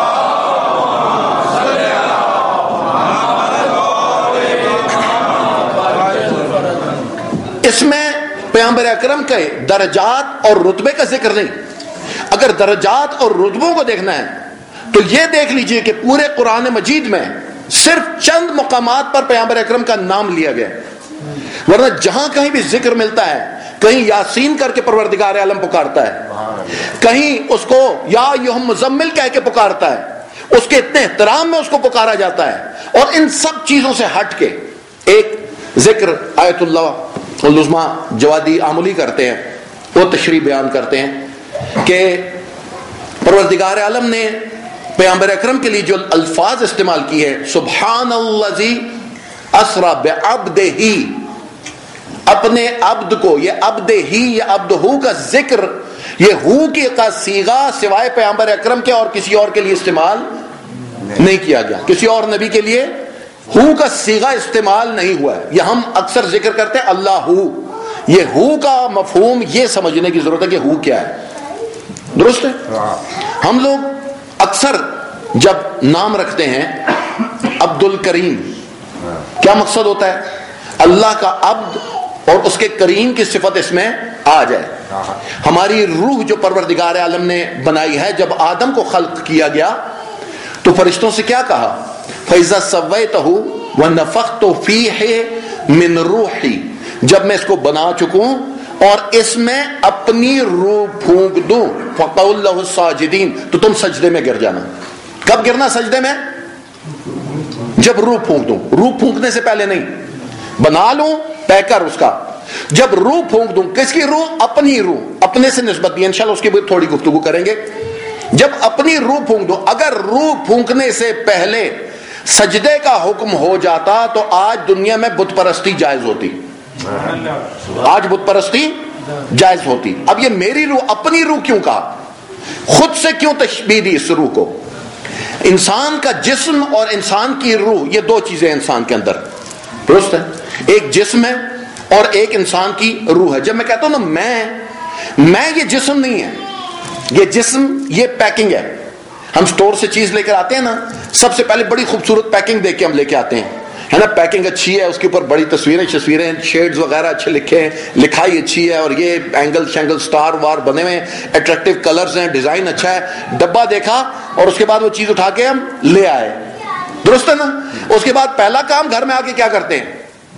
اس میں پیغمبر اکرم کے درجات اور رتبے کا ذکر نہیں. اگر درجات اور رتبوں کو دیکھنا ہے تو یہ دیکھ لیجئے کہ پورے قرآن مجید میں صرف چند مقامات پر پیغمبر اکرم کا نام لیا گیا، ورنہ جہاں کہیں بھی ذکر ملتا ہے، کہیں یاسین کر کے پروردگار عالم پکارتا ہے، کہیں اس کو یا ایھا مزمل کہہ کے پکارتا ہے، اس کے اتنے احترام میں اس کو پکارا جاتا ہے. اور ان سب چیزوں سے ہٹ کے ایک ذکر آیت اللہ العظمیٰ جوادی آملی کرتے ہیں، وہ تشریح بیان کرتے ہیں کہ پروردگار عالم نے پیغمبر اکرم کے لیے جو الفاظ استعمال کی ہے، سبحان الذی اسری بعبدہ، اپنے عبد کو، یہ عبد ہی یا عبد ہو کا ذکر، یہ ہو کی کا صیغہ سوائے پیغمبر اکرم کے اور کسی اور کے لیے استعمال نہیں کیا گیا. کسی اور نبی کے لیے ہو کا صیغہ استعمال نہیں ہوا ہے. یہ ہم اکثر ذکر کرتے ہیں اللہ ہو، یہ ہو کا مفہوم یہ سمجھنے کی ضرورت ہے کہ ہو کیا ہے. درست ہے. ہم لوگ اکثر جب نام رکھتے ہیں عبد الکریم، کیا مقصد ہوتا ہے؟ اللہ کا عبد اور اس کے کریم کی صفت اس میں آ جائے. ہماری روح جو پروردگار عالم نے بنائی ہے، جب آدم کو خلق کیا گیا تو فرشتوں سے کیا کہا؟ فَإِذَا سَوَّيْتَهُ وَنَفَخْتُ فِيهِ مِنْ رُوحِي، جب میں اس کو بنا چکوں اور اس میں اپنی روح پھونک دوں فَقَوْا لَهُ السَّاجِدِينَ تو تم سجدے میں گر جانا. کب گرنا سجدے میں؟ جب روح پھونک دوں. روح پھونکنے سے پہلے نہیں. بنا لوں پیکر اس کا. جب روح پھونک دوں. کس کی روح؟ اپنی روح. اپنے سے نسبت دی انشاءاللہ اس کی بھی تھوڑی گفتگو کریں گے. جب اپنی روح پھونک دوں. اگر روح پھونکنے سے پہلے سجدے کا حکم ہو جاتا تو آج دنیا میں بت پرستی جائز ہوتی. آج بت پرستی جائز ہوتی. اب یہ میری روح اپنی روح کیوں کہا؟ خود سے کیوں تشبیہ دی اس روح کو؟ انسان کا جسم اور انسان کی روح یہ دو چیزیں انسان کے اندر درست ہے. ایک جسم ہے اور ایک انسان کی روح ہے. جب میں کہتا ہوں نا میں میں یہ جسم نہیں ہے. یہ جسم یہ پیکنگ ہے. ہم سٹور سے چیز لے کر آتے ہیں نا, سب سے پہلے بڑی خوبصورت پیکنگ دیکھ کے ہم لے کے آتے ہیں, ہے نا. پیکنگ اچھی ہے, اس کے اوپر بڑی تصویریں تصویریں شیڈز وغیرہ اچھے لکھے ہیں, لکھائی اچھی ہے, اور یہ اینگل شینگل سٹار وار بنے ہوئے ہیں, اٹریکٹیو کلرز ہیں, ڈیزائن اچھا ہے. ڈبہ دیکھا اور اس کے بعد وہ چیز اٹھا کے ہم لے آئے, درست ہے نا. اس کے بعد پہلا کام گھر میں آ کے کیا کرتے ہیں؟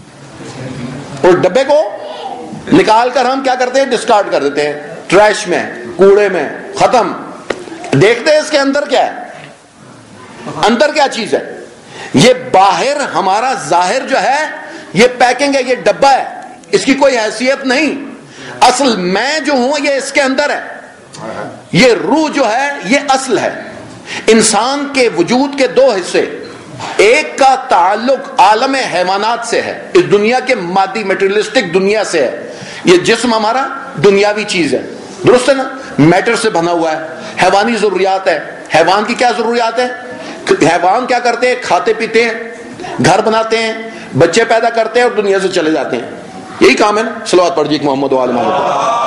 اور ڈبے کو نکال کر ہم کیا کرتے ہیں؟ ڈسکارڈ کر دیتے ہیں, ٹریش میں, کوڑے میں, ختم. دیکھتے ہیں اس کے اندر کیا ہے, اندر کیا چیز ہے. یہ باہر ہمارا ظاہر جو ہے یہ پیکنگ ہے, یہ ڈبہ ہے, اس کی کوئی حیثیت نہیں. اصل میں جو ہوں یہ اس کے اندر ہے. یہ روح جو ہے یہ اصل ہے. انسان کے وجود کے دو حصے, ایک کا تعلق عالم حیوانات سے ہے, اس دنیا کے مادی میٹریلسٹک دنیا سے ہے. یہ جسم ہمارا دنیاوی چیز ہے, درست ہے نا, میٹر سے بنا ہوا ہے, حیوانی ضروریات ہے. حیوان کی کیا ضروریات ہے؟ حیوان کیا کرتے ہیں؟ کھاتے پیتے ہیں, گھر بناتے ہیں, بچے پیدا کرتے ہیں اور دنیا سے چلے جاتے ہیں. یہی کام ہے نا. صلوات پڑھ جی محمد و آل محمد.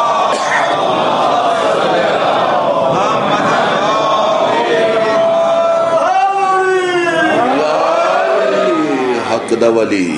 حق دا ولی.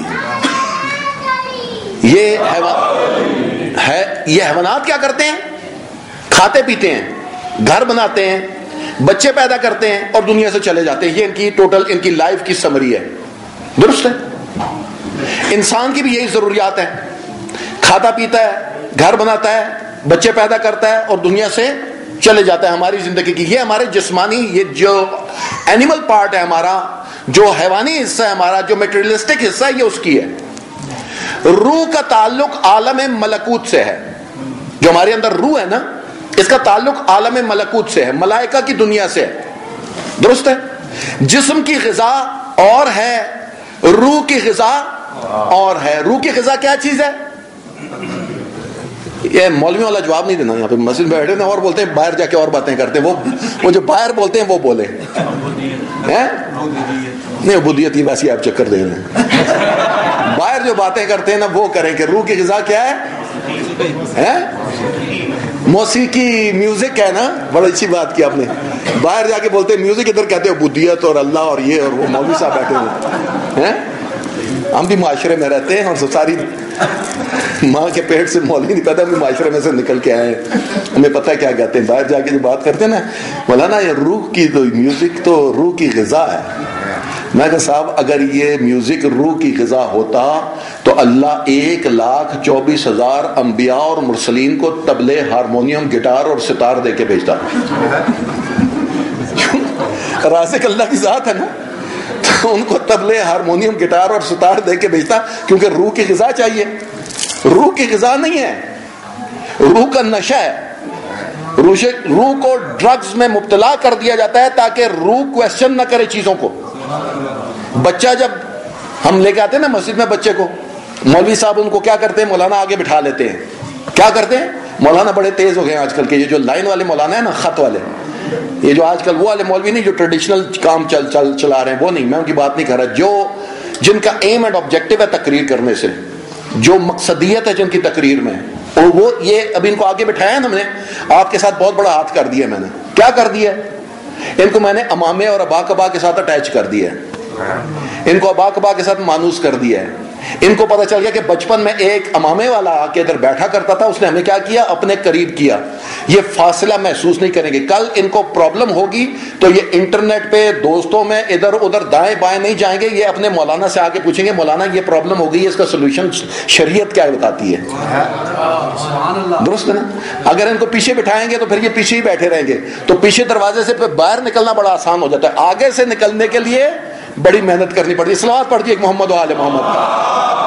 یہ حیوان ہے, یہ حیوانات کیا کرتے ہیں؟ کھاتے پیتے ہیں, گھر بناتے ہیں, بچے پیدا کرتے ہیں اور دنیا سے چلے جاتے ہیں. یہ ان کی ٹوٹل ان کی لائف کی سمری ہے, درست ہے. انسان کی بھی یہی ضروریات ہیں, کھاتا پیتا ہے, گھر بناتا ہے, بچے پیدا کرتا ہے اور دنیا سے چلے جاتا ہے. ہماری زندگی کی یہ ہمارے جسمانی, یہ جو اینیمل پارٹ ہے ہمارا, جو حیوانی حصہ ہے ہمارا, جو میٹریلسٹک حصہ ہے, یہ اس کی ہے. روح کا تعلق عالم ملکوت سے ہے. جو ہمارے اندر روح ہے نا, اس کا تعلق عالم ملکوت سے ہے, ملائکہ کی دنیا سے ہے, درست ہے. جسم کی غذا اور ہے, روح کی غذا اور ہے. روح کی غذا کیا چیز ہے؟ یہ مولوی والا جواب نہیں دینا. یہاں پہ مسجد میں بیٹھے ہیں اور بولتے ہیں باہر جا کے اور باتیں کرتے ہیں. وہ وہ جو باہر بولتے ہیں وہ بولے نہیں, عبودیت ہی ویسی آپ چکر دے رہے ہیں. باہر جو باتیں کرتے ہیں نا وہ کریں کہ روح کی غذا کیا ہے؟ موسیقی, میوزک ہے نا. بڑی اچھی بات کی آپ نے. باہر جا کے بولتے ہیں میوزک, ادھر کہتے ہیں عبودیت اور اللہ اور یہ, اور وہ مولوی صاحب بیٹھے ہوئے ہیں. ہم بھی معاشرے میں رہتے ہیں اور ساری ماں کے پیٹ سے مولوی نہیں پیدا, ہم بھی معاشرے میں سے نکل کے آئے ہیں, ہمیں پتہ ہے کیا کہتے ہیں. باہر جا کے جو بات کرتے ہیں نا, مولانا یہ روح کی تو میوزک تو روح کی غذا ہے. میں کہا صاحب اگر یہ میوزک روح کی غذا ہوتا تو اللہ ایک لاکھ چوبیس ہزار انبیاء اور مرسلین کو طبلے, ہارمونیم, گٹار اور ستار دے کے بھیجتا. رازق اللہ کی ذات ہے نا, تو ان کو طبلے, ہارمونیم, گٹار اور ستار دے کے بھیجتا, کیونکہ روح کی غذا چاہیے. روح کی غذا نہیں ہے, روح کا نشہ ہے. روح کو ڈرگز میں مبتلا کر دیا جاتا ہے تاکہ روح کویسچن نہ کرے چیزوں کو. بچہ جب ہم لے کے آتے ہیں نا مسجد میں بچے کو, مولوی صاحب ان کو کیا کرتے ہیں, مولانا آگے بٹھا لیتے ہیں. کیا کرتے ہیں مولانا؟ بڑے تیز ہو گئے ہیں آج کل کے, یہ جو لائن والے مولانا ہیں نا, خط والے, یہ جو آج کل وہ والے مولوی نہیں جو ٹریڈیشنل کام چل چل چلا رہے ہیں, وہ نہیں, میں ان کی بات نہیں کر رہا. جو جن کا ایم اینڈ آبجیکٹو ہے تقریر کرنے سے, جو مقصدیت ہے جن کی تقریر میں, اور وہ یہ ابھی ان کو آگے بٹھایا ہے نا, ہم نے آپ کے ساتھ بہت بڑا ہاتھ کر دیا. میں نے کیا کر دیا؟ ان کو میں نے امامے اور ابا کبا کے ساتھ اٹیچ کر دیا ہے, ان کو ابا کبا کے ساتھ مانوس کر دیا ہے, ان کو پتا چل گیا کہ بچپن میں ایک امامے والا آ کے ادھر بیٹھا کرتا تھا, اس نے ہمیں کیا کیا, اپنے قریب کیا. یہ فاصلہ محسوس نہیں کریں گے. کل ان کو پرابلم ہوگی تو یہ انٹرنیٹ پہ دوستوں میں ادھر ادھر دائیں بائیں نہیں جائیں گے, یہ اپنے مولانا سے آ کے پوچھیں گے مولانا یہ پرابلم ہو گئی ہے, اس کا سولوشن شریعت کیا بتاتی ہے. درست ہے نا. اگر ان کو پیچھے بٹھائیں گے تو پھر یہ پیچھے ہی بیٹھے رہیں گے, تو پیچھے دروازے سے باہر نکلنا بڑا آسان ہو جاتا ہے, آگے سے نکلنے کے لیے بڑی محنت کرنی پڑتی ہے. صلوات پڑھ دیے ایک محمد و آل محمد کا.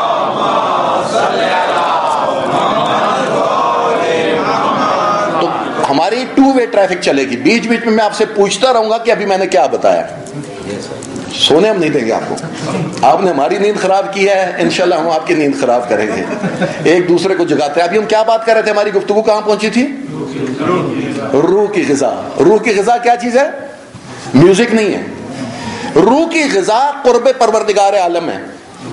تو ہماری ٹو وے ٹریفک چلے گی, بیچ بیچ میں میں آپ سے پوچھتا رہوں گا کہ ابھی میں نے کیا بتایا. سونے ہم نہیں دیں گے آپ کو, آپ نے ہماری نیند خراب کی ہے, انشاءاللہ ہم آپ کی نیند خراب کریں گے. ایک دوسرے کو جگاتے ہیں. ابھی ہم کیا بات کر رہے تھے, ہماری گفتگو کہاں پہنچی تھی؟ روح کی غذا. روح کی غذا کیا چیز ہے؟ میوزک نہیں ہے. روح کی غذا قرب پروردگار عالم ہے.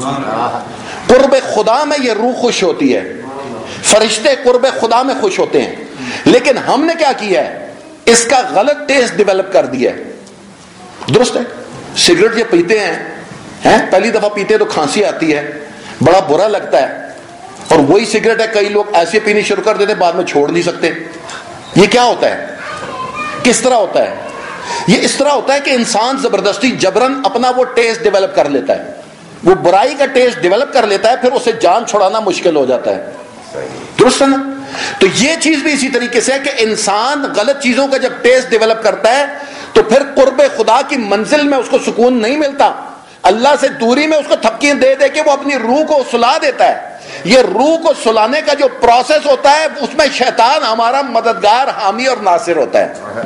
قرب خدا میں یہ روح خوش ہوتی ہے, فرشتے قرب خدا میں خوش ہوتے ہیں. لیکن ہم نے کیا کیا ہے, اس کا غلط ٹیسٹ ڈیولپ کر دیا ہے. درست ہے. سگریٹ یہ پیتے ہیں, پہلی دفعہ پیتے ہیں تو کھانسی آتی ہے, بڑا برا لگتا ہے, اور وہی سگریٹ ہے کئی لوگ ایسے پینی شروع کر دیتے بعد میں چھوڑ نہیں سکتے. یہ کیا ہوتا ہے, کس طرح ہوتا ہے؟ یہ اس طرح ہوتا ہے کہ انسان زبردستی جبرن اپنا وہ ٹیسٹ ڈیولپ کر لیتا ہے, وہ برائی کا ٹیسٹ ڈیولپ کر لیتا ہے, پھر اسے جان چھڑانا مشکل ہو جاتا ہے. درست ہے نا. تو یہ چیز بھی اسی طریقے سے ہے کہ انسان غلط چیزوں کا جب ٹیسٹ ڈیولپ کرتا ہے تو پھر قرب خدا کی منزل میں اس کو سکون نہیں ملتا, اللہ سے دوری میں اس کو تھپکی دے دے کے وہ اپنی روح کو سلا دیتا ہے. یہ روح کو سلانے کا جو پروسیس ہوتا ہے اس میں شیطان ہمارا مددگار, حامی اور ناصر ہوتا ہے,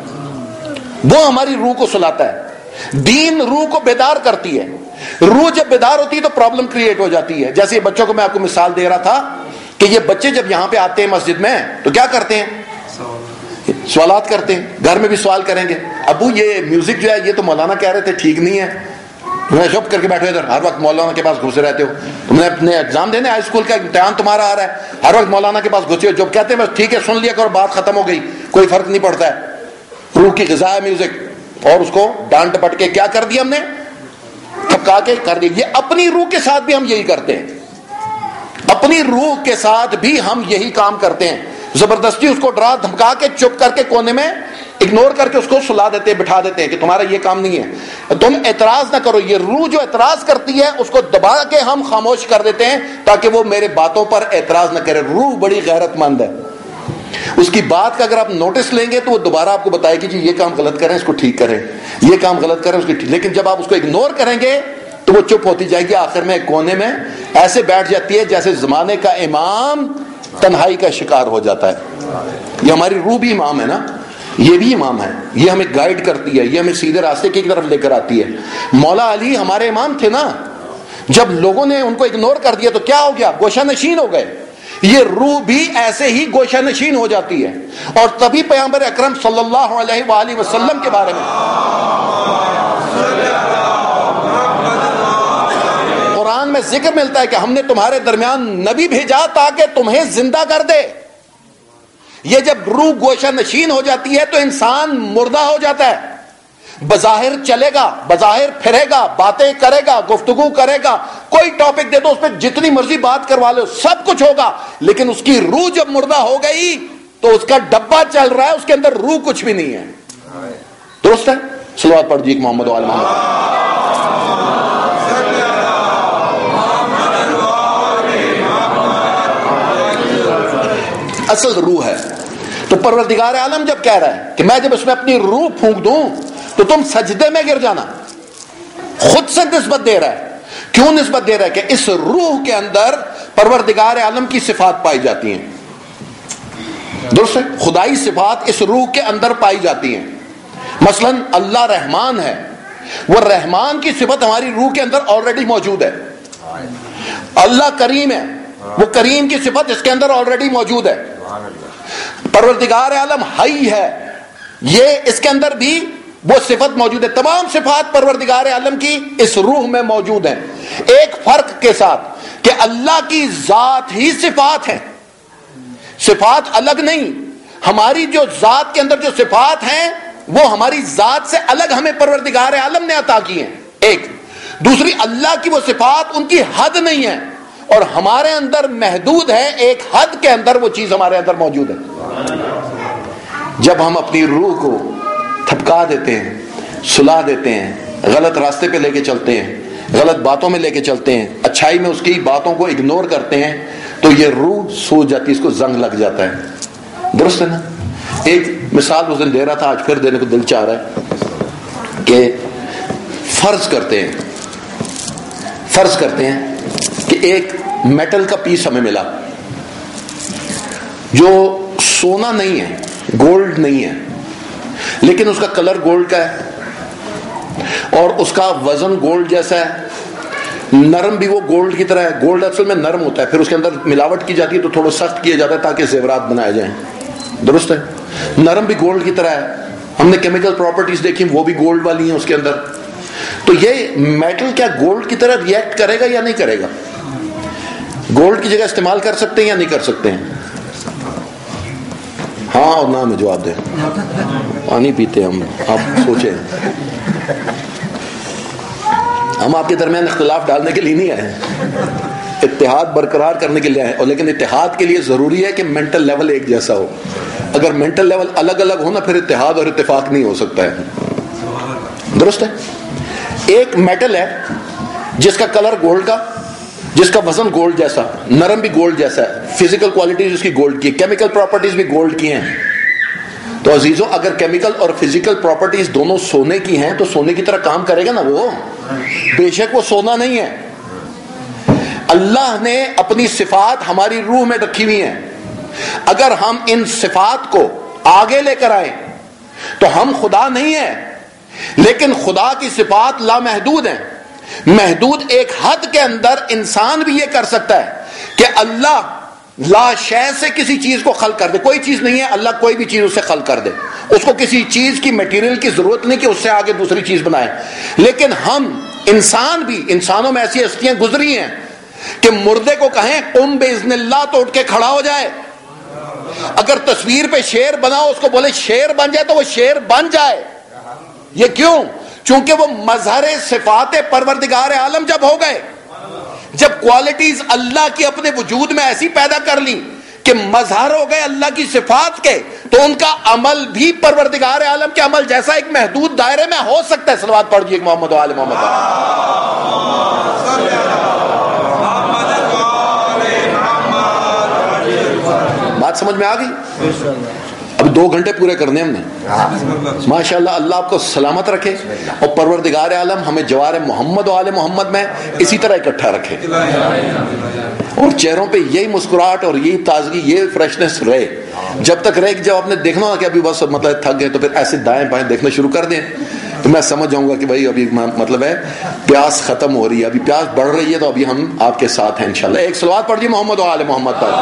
وہ ہماری روح کو سلاتا ہے. دین روح کو بیدار کرتی ہے. روح جب بیدار ہوتی ہے تو پرابلم کریٹ ہو جاتی ہے. جیسے یہ بچوں کو میں آپ کو مثال دے رہا تھا کہ یہ بچے جب یہاں پہ آتے ہیں مسجد میں تو کیا کرتے ہیں, سوالات کرتے ہیں. گھر میں بھی سوال کریں گے, ابو یہ میوزک جو ہے یہ تو مولانا کہہ رہے تھے ٹھیک نہیں ہے, تمہیں چپ کر کے بیٹھے ادھر, ہر وقت مولانا کے پاس گھسے رہتے ہو, تم نے اپنے ایگزام دینے ہائی اسکول کا امتحان تمہارا آ رہا ہے, ہر وقت مولانا کے پاس گھسے ہو. جب کہتے ہیں بس ٹھیک ہے سن لیا کرو, بات ختم ہو گئی, کوئی فرق نہیں پڑتا ہے. روح کی غذا ہے میوزک, اور اس کو ڈانٹ ڈپٹ کے کیا کر دیا ہم نے, تھپکا کے کر دیا. یہ اپنی روح کے ساتھ بھی ہم یہی کرتے ہیں, اپنی روح کے ساتھ بھی ہم یہی کام کرتے ہیں. زبردستی اس کو ڈرا دھمکا کے چپ کر کے کونے میں اگنور کر کے اس کو سلا دیتے ہیں, بٹھا دیتے ہیں کہ تمہارا یہ کام نہیں ہے, تم اعتراض نہ کرو. یہ روح جو اعتراض کرتی ہے اس کو دبا کے ہم خاموش کر دیتے ہیں تاکہ وہ میرے باتوں پر اعتراض نہ کرے. روح بڑی غیرت مند ہے, اس کی بات کا اگر آپ نوٹس لیں گے تو وہ دوبارہ آپ کو بتائے کہ جی یہ کام غلط کریں, اس کو ٹھیک کریں, یہ کام غلط کریں اس کو ٹھیک. لیکن جب آپ اس کو اگنور کریں گے تو وہ چپ ہوتی جائے گی, آخر میں ایک کونے میں ایسے بیٹھ جاتی ہے جیسے زمانے کا امام تنہائی کا شکار ہو جاتا ہے. یہ ہماری روح بھی امام ہے نا, یہ بھی امام ہے, یہ ہمیں گائیڈ کرتی ہے, یہ ہمیں سیدھے راستے کی طرف لے کر آتی ہے. مولا علی ہمارے امام تھے نا, جب لوگوں نے ان کو اگنور کر دیا تو کیا ہو گیا, گوشہ نشین ہو گئے. یہ روح بھی ایسے ہی گوشہ نشین ہو جاتی ہے. اور تبھی پیغمبر اکرم صلی اللہ علیہ وآلہ وسلم کے بارے میں قرآن میں ذکر ملتا ہے کہ ہم نے تمہارے درمیان نبی بھیجا تاکہ تمہیں زندہ کر دے. یہ جب روح گوشہ نشین ہو جاتی ہے تو انسان مردہ ہو جاتا ہے. بظاہر چلے گا, بظاہر پھرے گا, باتیں کرے گا, گفتگو کرے گا, کوئی ٹاپک دے دو اس پہ جتنی مرضی بات کروا لو, سب کچھ ہوگا. لیکن اس کی روح جب مردہ ہو گئی تو اس کا ڈبہ چل رہا ہے, اس کے اندر روح کچھ بھی نہیں ہے. درست ہے. صلوات پڑھ دیجیے محمد و آل محمد. اصل روح ہے. تو پروردگار عالم جب کہہ رہا ہے کہ میں جب اس میں اپنی روح پھونک دوں تو تم سجدے میں گر جانا, خود سے نسبت دے رہا ہے. کیوں نسبت دے رہا ہے؟ کہ اس روح کے اندر پروردگار عالم کی صفات پائی جاتی ہیں. درست ہے. خدائی صفات اس روح کے اندر پائی جاتی ہیں. مثلا اللہ رحمان ہے, وہ رحمان کی صفت ہماری روح کے اندر آلریڈی موجود ہے. اللہ کریم ہے, وہ کریم کی صفت اس کے اندر آلریڈی موجود ہے. پروردگار عالم حی ہے, یہ اس کے اندر بھی وہ صفت موجود ہے. تمام صفات پروردگار عالم کی اس روح میں موجود ہیں, ایک فرق کے ساتھ کہ اللہ کی ذات ہی صفات ہے, صفات الگ نہیں. ہماری جو ذات کے اندر جو صفات ہیں وہ ہماری ذات سے الگ ہمیں پروردگار عالم نے عطا کی ہیں. ایک دوسری اللہ کی وہ صفات ان کی حد نہیں ہے. اور ہمارے اندر محدود ہے، ایک حد کے اندر وہ چیز ہمارے اندر موجود ہے. جب ہم اپنی روح کو تھپکا دیتے ہیں، سلا دیتے ہیں، غلط راستے پہ لے کے چلتے ہیں، غلط باتوں میں لے کے چلتے ہیں، اچھائی میں اس کی باتوں کو اگنور کرتے ہیں، تو یہ روح سو جاتی ہے، اس کو زنگ لگ جاتا ہے. درست ہے نا؟ ایک مثال اس دن دے رہا تھا، آج پھر دینے کو دل چاہ رہا ہے کہ فرض کرتے ہیں فرض کرتے ہیں کہ ایک میٹل کا پیس ہمیں ملا جو سونا نہیں ہے، گولڈ نہیں ہے، لیکن اس کا کلر گولڈ کا ہے اور اس کا وزن گولڈ جیسا ہے، نرم بھی وہ گولڈ کی طرح ہے. گولڈ اصل میں نرم ہوتا ہے، پھر اس کے اندر ملاوٹ کی جاتی ہے تو تھوڑا سخت کیا جاتا ہے تاکہ زیورات بنائے جائیں. درست ہے؟ نرم بھی گولڈ کی طرح ہے. ہم نے کیمیکل پراپرٹیز دیکھی، وہ بھی گولڈ والی ہیں اس کے اندر. تو یہ میٹل کیا گولڈ کی طرح ریئیکٹ کرے گا یا نہیں کرے گا؟ گولڈ کی جگہ استعمال کر سکتے ہیں یا نہیں کر سکتے ہیں؟ ہاں اور نہ میں جواب دیں. پانی پیتے ہم، آپ سوچیں. ہم آپ کے درمیان اختلاف ڈالنے کے لیے نہیں آئے ہیں، اتحاد برقرار کرنے کے لیے آئے ہیں. اور لیکن اتحاد کے لیے ضروری ہے کہ مینٹل لیول ایک جیسا ہو. اگر مینٹل لیول الگ الگ ہو نا، پھر اتحاد اور اتفاق نہیں ہو سکتا ہے. درست ہے؟ ایک میٹل ہے جس کا کلر گولڈ کا، جس کا وزن گولڈ جیسا، نرم بھی گولڈ جیسا ہے، فزیکل کوالٹیز اس کی گولڈ کی، کیمیکل پراپرٹیز بھی گولڈ کی ہیں. تو عزیزوں اگر کیمیکل اور فزیکل پراپرٹیز دونوں سونے کی ہیں تو سونے کی طرح کام کرے گا نا وہ؟ بے شک وہ سونا نہیں ہے. اللہ نے اپنی صفات ہماری روح میں رکھی ہوئی ہیں. اگر ہم ان صفات کو آگے لے کر آئیں تو ہم خدا نہیں ہیں، لیکن خدا کی صفات لامحدود ہیں. محدود ایک حد کے اندر انسان بھی یہ کر سکتا ہے کہ اللہ لا شے سے کسی چیز کو خلق کر دے. کوئی چیز نہیں ہے، اللہ کوئی بھی چیز اس سے خلق کر دے. اس کو کسی چیز کی میٹیریل کی ضرورت نہیں کہ اس سے آگے دوسری چیز بنائے. لیکن ہم انسان بھی، انسانوں میں ایسی ہستیاں گزری ہیں کہ مردے کو کہیں قم باذن اللہ تو اٹھ کے کھڑا ہو جائے. اگر تصویر پہ شیر بنا اس کو بولے شیر بن جائے تو وہ شیر بن جائے. یہ کیوں؟ چونکہ وہ مظہر صفات پروردگار عالم جب ہو گئے، جب کوالٹیز اللہ کی اپنے وجود میں ایسی پیدا کر لی کہ مظہر ہو گئے اللہ کی صفات کے، تو ان کا عمل بھی پروردگار عالم کے عمل جیسا ایک محدود دائرے میں ہو سکتا ہے. صلوات پڑھ دیجیے محمد و آل محمد. بات سمجھ میں آ گئی؟ اب دو گھنٹے پورے کرنے ہم نے. ماشاءاللہ اللہ آپ کو سلامت رکھے اور پروردگار عالم ہمیں جوار محمد و آل محمد میں اسی طرح اکٹھا رکھے اور چہروں پہ یہی مسکراہٹ اور یہی تازگی، یہ فریشنس رہے جب تک رہے. جب آپ نے دیکھنا ہو کہ ابھی بس مطلب تھک گئے تو پھر ایسے دائیں بائیں دیکھنا شروع کر دیں تو میں سمجھ جاؤں گا کہ بھائی ابھی مطلب ہے پیاس ختم ہو رہی ہے، ابھی پیاس بڑھ رہی ہے تو ابھی ہم آپ کے ساتھ ہیں انشاءاللہ. ایک صلوات پڑھ دیجیے محمد و آل محمد پر.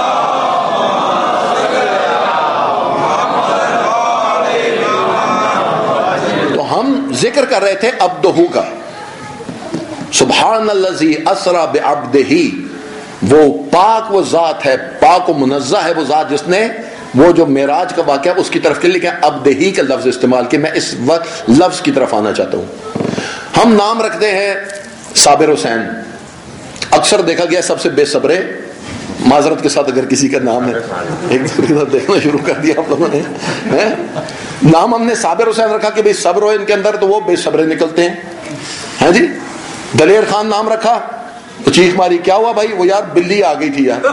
ذکر کر رہے تھے عبدہ کا. سبحان الذی اسری بعبدہ، وہ پاک وہ ذات ہے، پاک و منزہ ہے وہ ذات جس نے وہ جو معراج کا واقعہ اس کی طرف کے لیے عبدہ کا لفظ استعمال کیا. میں اس وقت لفظ کی طرف آنا چاہتا ہوں. ہم نام رکھتے ہیں صابر حسین، اکثر دیکھا گیا سب سے بے صبرے، معذرت کے ساتھ اگر کسی کا نام ہے ایک دوسرے کے ساتھ دیکھنا شروع کر دیا آپ لوگوں نے. نام ہم نے صابر حسین رکھا کہ بھئی صبر ہو ان کے اندر تو وہ بے صبرے نکلتے ہیں. ہاں جی. دلیر خان نام رکھا تو چیخ ماری کیا ہوا بھائی؟ وہ یار بلی آ گئی تھی یار.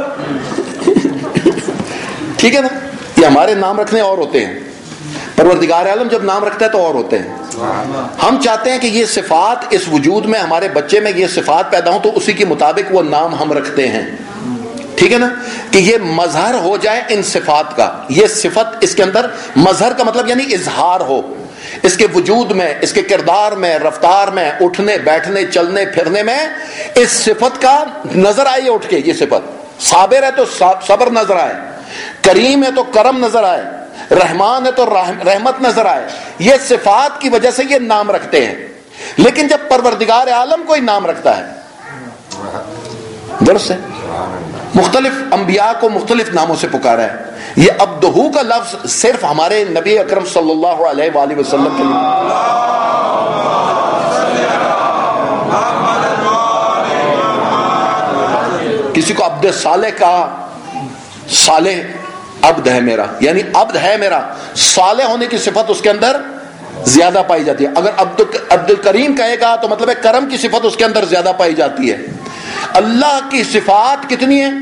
ٹھیک ہے نا؟ یہ ہمارے نام رکھنے اور ہوتے ہیں، پروردگار عالم جب نام رکھتا ہے تو اور ہوتے ہیں. ہم چاہتے ہیں کہ یہ صفات اس وجود میں ہمارے بچے میں یہ صفات پیدا ہوں تو اسی کے مطابق وہ نام ہم رکھتے ہیں. ٹھیک ہے نا؟ کہ یہ مظہر ہو جائے ان صفات کا. یہ صفت اس کے اندر مظہر کا مطلب یعنی اظہار ہو اس کے وجود میں، اس کے کردار میں، رفتار میں، اٹھنے بیٹھنے چلنے پھرنے میں اس صفت کا نظر آئے. اٹھ کے یہ صفت صابر ہے تو صبر نظر آئے، کریم ہے تو کرم نظر آئے، رحمان ہے تو رحمت نظر آئے. یہ صفات کی وجہ سے یہ نام رکھتے ہیں. لیکن جب پروردگار عالم کوئی نام رکھتا ہے، درست ہے، مختلف انبیاء کو مختلف ناموں سے پکارا ہے. یہ عبدہ کا لفظ صرف ہمارے نبی اکرم صلی اللہ علیہ وآلہ وسلم کے لیے، کسی کو عبد صالح کا، صالح عبد ہے میرا، یعنی عبد ہے میرا، صالح ہونے کی صفت اس کے اندر زیادہ پائی جاتی ہے. اگر عبد عبد الکریم کہے گا تو مطلب ہے کرم کی صفت اس کے اندر زیادہ پائی جاتی ہے. اللہ کی صفات کتنی ہیں؟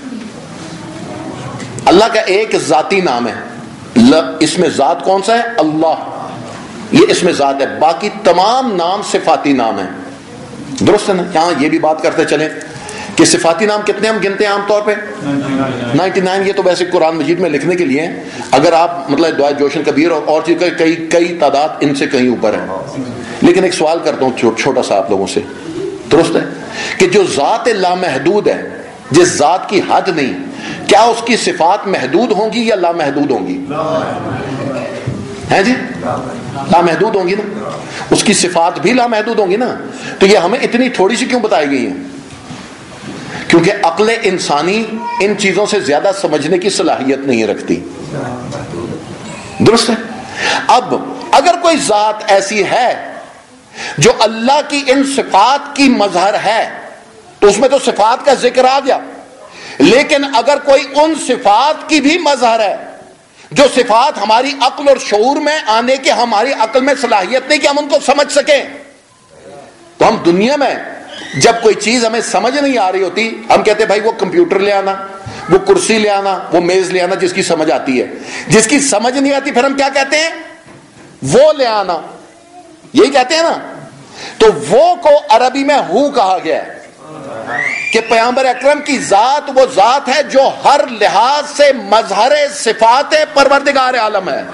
اللہ کا ایک ذاتی نام ہے، اس میں ذات کون سا ہے؟ اللہ، یہ اس میں ذات ہے. باقی تمام نام صفاتی نام ہیں. درست ہے نا؟ یہاں یہ بھی بات کرتے چلیں کہ صفاتی نام کتنے ہم گنتے ہیں عام طور پہ؟ Ninety nine. یہ تو ویسے قرآن مجید میں لکھنے کے لیے ہیں. اگر آپ مطلب دعائے جوشن کبیر اور اور چیز کئی کئی تعداد ان سے کہیں اوپر ہے. لیکن ایک سوال کرتا ہوں چھوٹا سا آپ لوگوں سے، درست ہے کہ جو ذات لامحدود ہے، جس ذات کی حد نہیں، کیا اس کی صفات محدود ہوں گی یا لامحدود ہوں گی؟ ہیں جی؟ لامحدود ہوں گی نا. اس کی صفات بھی لامحدود ہوں گی نا. تو یہ ہمیں اتنی تھوڑی سی کیوں بتائی گئی ہیں؟ کیونکہ عقل انسانی ان چیزوں سے زیادہ سمجھنے کی صلاحیت نہیں رکھتی. درست ہے. اب اگر کوئی ذات ایسی ہے جو اللہ کی ان صفات کی مظہر ہے تو اس میں تو صفات کا ذکر آ گیا. لیکن اگر کوئی ان صفات کی بھی مظہر ہے جو صفات ہماری عقل اور شعور میں آنے کے ہماری عقل میں صلاحیت نہیں کہ ہم ان کو سمجھ سکیں، تو ہم دنیا میں جب کوئی چیز ہمیں سمجھ نہیں آ رہی ہوتی ہم کہتے ہیں بھائی وہ کمپیوٹر لے آنا، وہ کرسی لے آنا، وہ میز لے آنا، جس کی سمجھ آتی ہے. جس کی سمجھ نہیں آتی پھر ہم کیا کہتے ہیں؟ وہ لے آنا. یہی کہتے ہیں نا. تو وہ کو عربی میں ہو کہا گیا ہے کہ پیغمبر اکرم کی ذات وہ ذات ہے جو ہر لحاظ سے مظہر صفات پروردگار عالم ہے.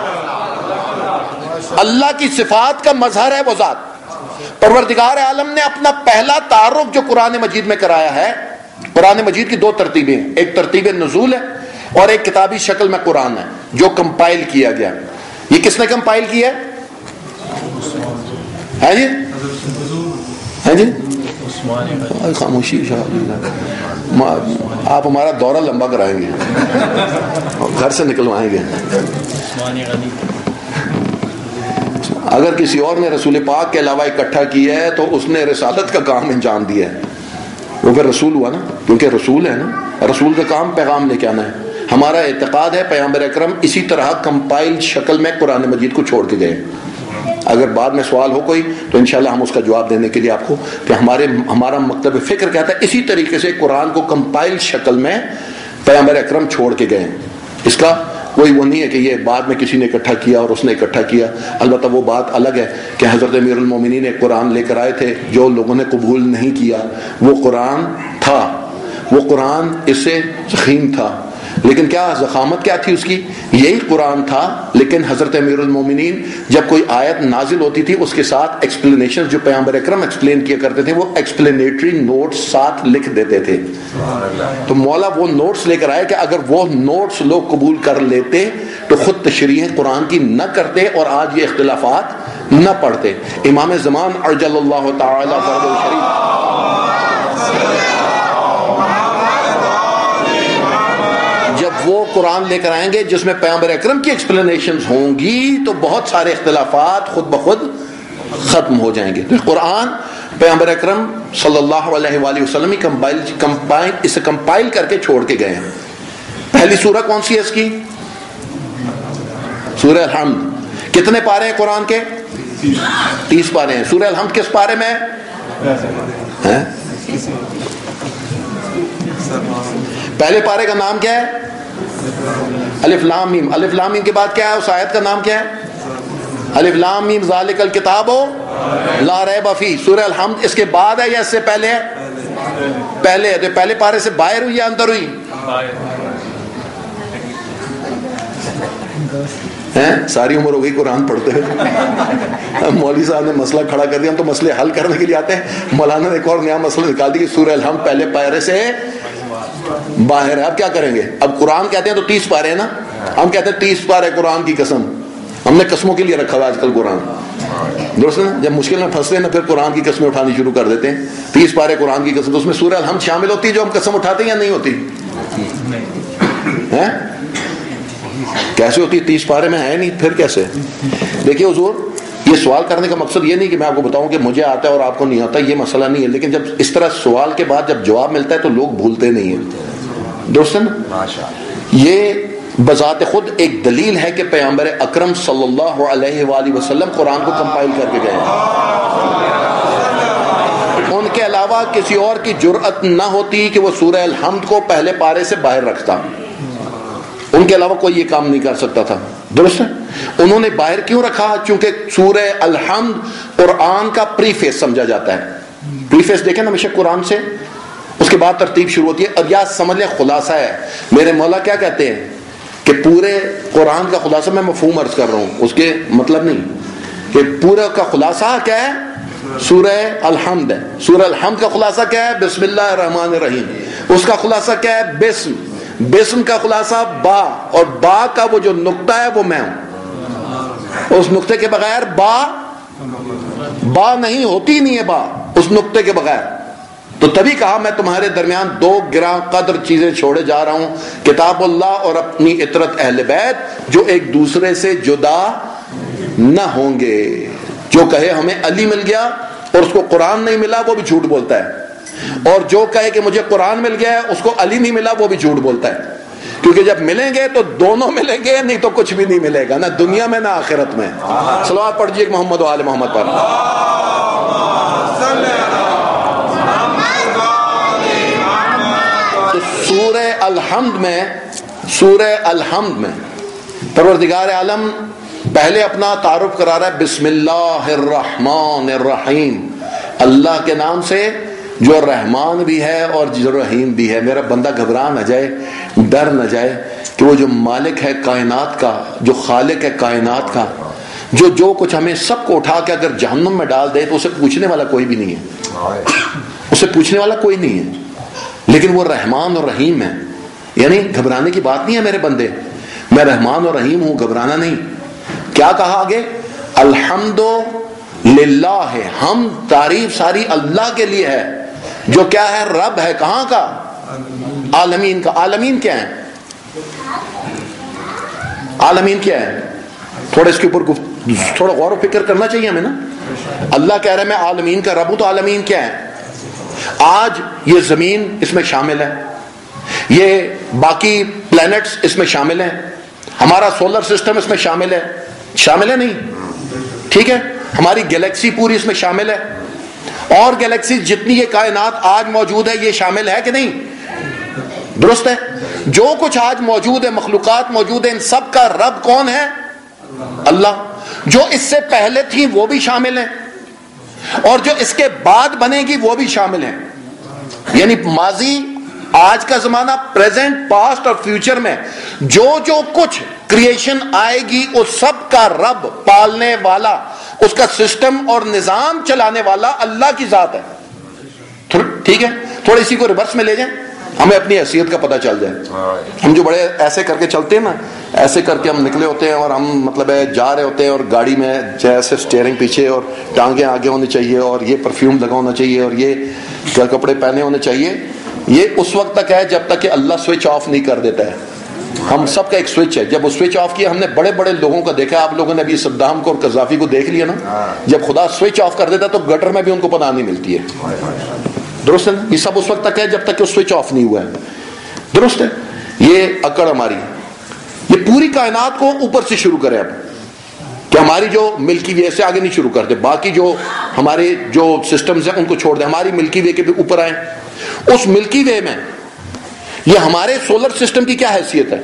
اللہ کی صفات کا مظہر ہے وہ ذات. پروردگار عالم نے اپنا پہلا تعارف جو قرآن مجید میں کرایا ہے، قرآن مجید کی دو ترتیبیں ہیں، ایک ترتیب نزول ہے اور ایک کتابی شکل میں قرآن ہے جو کمپائل کیا گیا. یہ کس نے کمپائل کیا ہے جی؟ ہے جی؟ خاموشی، آپ ہمارا دورہ لمبا کرائیں گے، گھر سے نکلوائیں گے. اگر کسی اور نے رسول پاک کے علاوہ اکٹھا کیا ہے تو اس نے رسالت کا کام انجام دیا ہے، وہ پھر رسول ہوا نا، کیونکہ رسول ہے نا. رسول کا کام پیغام لے کے آنا ہے. ہمارا اعتقاد ہے پیغمبر اکرم اسی طرح کمپائل شکل میں قرآن مجید کو چھوڑ کے گئے. اگر بعد میں سوال ہو کوئی تو انشاءاللہ ہم اس کا جواب دینے کے لیے آپ کو کہ ہمارے ہمارا مکتب فکر کہتا ہے اسی طریقے سے قرآن کو کمپائل شکل میں پیغمبر اکرم چھوڑ کے گئے. اس کا کوئی وہ نہیں ہے کہ یہ بعد میں کسی نے اکٹھا کیا اور اس نے اکٹھا کیا. البتہ وہ بات الگ ہے کہ حضرت امیر المومنین ایک قرآن لے کر آئے تھے جو لوگوں نے قبول نہیں کیا. وہ قرآن تھا، وہ قرآن اس سے ضخیم تھا، لیکن کیا ضخامت کیا تھی اس کی؟ یہی قرآن تھا. لیکن حضرت امیر المومنین جب کوئی آیت نازل ہوتی تھی اس کے ساتھ ایکسپلینیشن جو پیغمبر اکرم ایکسپلین کیا کرتے تھے وہ ایکسپلینیٹری نوٹس ساتھ لکھ دیتے تھے. تو مولا وہ نوٹس لے کر آئے کہ اگر وہ نوٹس لوگ قبول کر لیتے تو خود تشریح قرآن کی نہ کرتے اور آج یہ اختلافات نہ پڑھتے. امام زمان عجل اللہ تعالی فرجہ الشریف جب وہ قرآن لے کر آئیں گے جس میں پیغمبر اکرم کی ایکسپلینیشنز ہوں گی تو بہت سارے اختلافات خود بخود ختم ہو جائیں گے. تو قرآن پیغمبر اکرم صلی اللہ علیہ وآلہ وسلم کمپائل کمپائل اسے کمپائل کر کے چھوڑ کے گئے ہیں. پہلی سورہ کون سی ہے اس کی؟ سورہ الحمد. کتنے پارے ہیں قرآن کے؟ تیس پارے ہیں. سورہ الحمد کس پارے میں ہے؟ پہلے پارے کا نام کیا ہے؟ الف لام میم. الف لام میم کے بعد کیا ہے؟ اس آیت کا نام کیا ہے؟ الف لام میم ذالک الکتاب لا ریب فیہ. سورہ الحمد اس کے بعد ہے یا اس سے پہلے ہے؟ پہلے ہے. تو پہلے پارے سے باہر ہوئی یا اندر ہوئی؟ ہیں ساری عمر ہو گئی قرآن پڑھتے ہوئے. مولوی صاحب نے مسئلہ کھڑا کر دیا، ہم تو مسئلے حل کرنے کے لیے آتے ہیں. مولانا نے ایک اور نیا مسئلہ نکال دیا کہ سورہ الحمد پہلے پارے سے باہر ہے. اب کیا کریں گے؟ اب قرآن کہتے ہیں تو تیس پارے ہیں نا. ہم کہتے ہیں تیس پارے قرآن کی قسم. ہم نے قسموں کے لیے رکھا ہوا آج کل قرآن. درست ہے نا؟ جب مشکل میں پھنستے ہیں نا پھر قرآن کی قسمیں اٹھانی شروع کر دیتے ہیں. تیس پارے قرآن کی قسم. تو اس میں سورہ الحمد شامل ہوتی ہے جو ہم قسم اٹھاتے ہیں یا نہیں ہوتی؟ ہیں کیسے ہوتی؟ تیس پارے میں ہے نہیں، پھر کیسے؟ دیکھیے حضور یہ سوال کرنے کا مقصد یہ نہیں کہ میں آپ کو بتاؤں کہ مجھے آتا ہے اور آپ کو نہیں آتا، یہ مسئلہ نہیں ہے، لیکن جب اس طرح سوال کے بعد جب جواب ملتا ہے تو لوگ بھولتے نہیں ہیں. درست ہے نا؟ یہ بذات خود ایک دلیل ہے کہ پیغمبر اکرم صلی اللہ علیہ وآلہ وسلم قرآن کو کمپائل کر کے گئے ہیں. ان کے علاوہ کسی اور کی جرأت نہ ہوتی کہ وہ سورہ الحمد کو پہلے پارے سے باہر رکھتا، ان کے علاوہ کوئی یہ کام نہیں کر سکتا تھا. درست ہے؟ انہوں نے باہر کیوں رکھا؟ چونکہ سورہ الحمد قرآن کا پری فیس سمجھا جاتا ہے. پری فیس دیکھیں نا ہمیشہ قرآن سے، اس کے بعد ترتیب شروع ہوتی ہے. اب یا سمجھ لیں خلاصہ ہے. میرے مولا کیا کہتے ہیں کہ پورے قرآن کا خلاصہ، میں مفہوم عرض کر رہا ہوں، اس کے مطلب نہیں کہ پورے کا خلاصہ کیا ہے، سورہ الحمد ہے. سورہ الحمد کا خلاصہ کیا ہے؟ بسم اللہ الرحمن الرحیم. اس کا خلاصہ کیا ہے؟ بسم. بسم کا خلاصہ با، اور با کا وہ جو نقطہ ہے وہ میں ہوں. اس نقطے کے بغیر با با نہیں ہوتی، نہیں ہے با اس نقطے کے بغیر. تو تبھی کہا میں تمہارے درمیان دو گراں قدر چیزیں چھوڑے جا رہا ہوں، کتاب اللہ اور اپنی اطرت اہل بیت، جو ایک دوسرے سے جدا نہ ہوں گے. جو کہے ہمیں علی مل گیا اور اس کو قرآن نہیں ملا وہ بھی جھوٹ بولتا ہے، اور جو کہے کہ مجھے قرآن مل گیا ہے اس کو علی نہیں ملا وہ بھی جھوٹ بولتا ہے. کیونکہ جب ملیں گے تو دونوں ملیں گے، نہیں تو کچھ بھی نہیں ملے گا، نہ دنیا میں نہ آخرت میں. صلوات پڑھیے محمد و آل محمد پر. تو سورہ الحمد میں سورہ الحمد میں پروردگار عالم پہلے اپنا تعارف کرا رہا ہے، بسم اللہ الرحمن الرحیم، اللہ کے نام سے جو رحمان بھی ہے اور جو رحیم بھی ہے. میرا بندہ گھبرا نہ جائے، ڈر نہ جائے کہ وہ جو مالک ہے کائنات کا، جو خالق ہے کائنات کا، جو جو کچھ ہمیں سب کو اٹھا کے اگر جہنم میں ڈال دے تو اسے پوچھنے والا کوئی بھی نہیں ہے، اسے پوچھنے والا کوئی نہیں ہے، لیکن وہ رحمان اور رحیم ہے. یعنی گھبرانے کی بات نہیں ہے میرے بندے، میں رحمان اور رحیم ہوں، گھبرانا نہیں. کیا کہا آگے؟ الحمد للہ ہے، ہم تعریف ساری اللہ کے لیے ہے، جو کیا ہے؟ رب ہے. کہاں کا؟ عالمین کا. عالمین کیا ہے؟ عالمین کیا ہے؟ تھوڑا اس کے اوپر تھوڑا غور و فکر کرنا چاہیے ہمیں نا. اللہ کہہ رہا ہے میں عالمین کا رب ہوں، تو عالمین کیا ہے؟ آج یہ زمین اس میں شامل ہے، یہ باقی پلانٹس اس میں شامل ہیں، ہمارا سولر سسٹم اس میں شامل ہے. شامل ہے نہیں؟ ٹھیک ہے. ہماری گلیکسی پوری اس میں شامل ہے، اور گلیکسی جتنی یہ کائنات آج موجود ہے یہ شامل ہے کہ نہیں؟ درست ہے. جو کچھ آج موجود ہے، مخلوقات موجود ہے، ان سب کا رب کون ہے؟ اللہ. جو اس سے پہلے تھی وہ بھی شامل ہیں، اور جو اس کے بعد بنے گی وہ بھی شامل ہیں. یعنی ماضی، آج کا زمانہ، پریزنٹ، پاسٹ اور فیوچر میں جو جو کچھ کریشن آئے گی اس سب کا رب، پالنے والا، اس کا سسٹم اور نظام چلانے والا اللہ کی ذات ہے. ٹھیک ہے. تھوڑا اسی کو ریورس میں لے جائیں، ہمیں اپنی حیثیت کا پتہ چل جائے. ہم جو بڑے ایسے کر کے چلتے ہیں نا، ایسے کر کے ہم نکلے ہوتے ہیں اور ہم مطلب ہے جا رہے ہوتے ہیں، اور گاڑی میں جیسے اسٹیئرنگ پیچھے اور ٹانگیں آگے ہونی چاہیے، اور یہ پرفیوم لگا ہونا چاہیے، اور یہ کپڑے پہنے ہونے چاہیے. یہ اس وقت تک ہے جب تک کہ اللہ سوئچ آف نہیں کر دیتا ہے. ہم سب کا ایک سوئچ ہے، جب وہ سوئچ آف کیا، ہم نے بڑے بڑے لوگوں کا دیکھا. آپ لوگوں نے ابھی صدام کو اور قذافی کو دیکھ لیا نا، جب خدا سوئچ آف کر دیتا تو گٹر میں بھی ان کو پناہ نہیں ملتی ہے. درست ہے. یہ سب اس وقت تک ہے جب تک کہ سوئچ آف نہیں ہوا ہے. درست ہے. یہ اکڑ ہماری، یہ پوری کائنات کو اوپر سے شروع کرے اب، کہ ہماری جو ملکی وے سے آگے نہیں شروع کرتے، باقی جو ہمارے جو سسٹمز ہیں ان کو چھوڑ دیں، ہماری ملکی وے کے بھی اوپر آئیں. اس ملکی وے میں یہ ہمارے سولر سسٹم کی کیا حیثیت ہے؟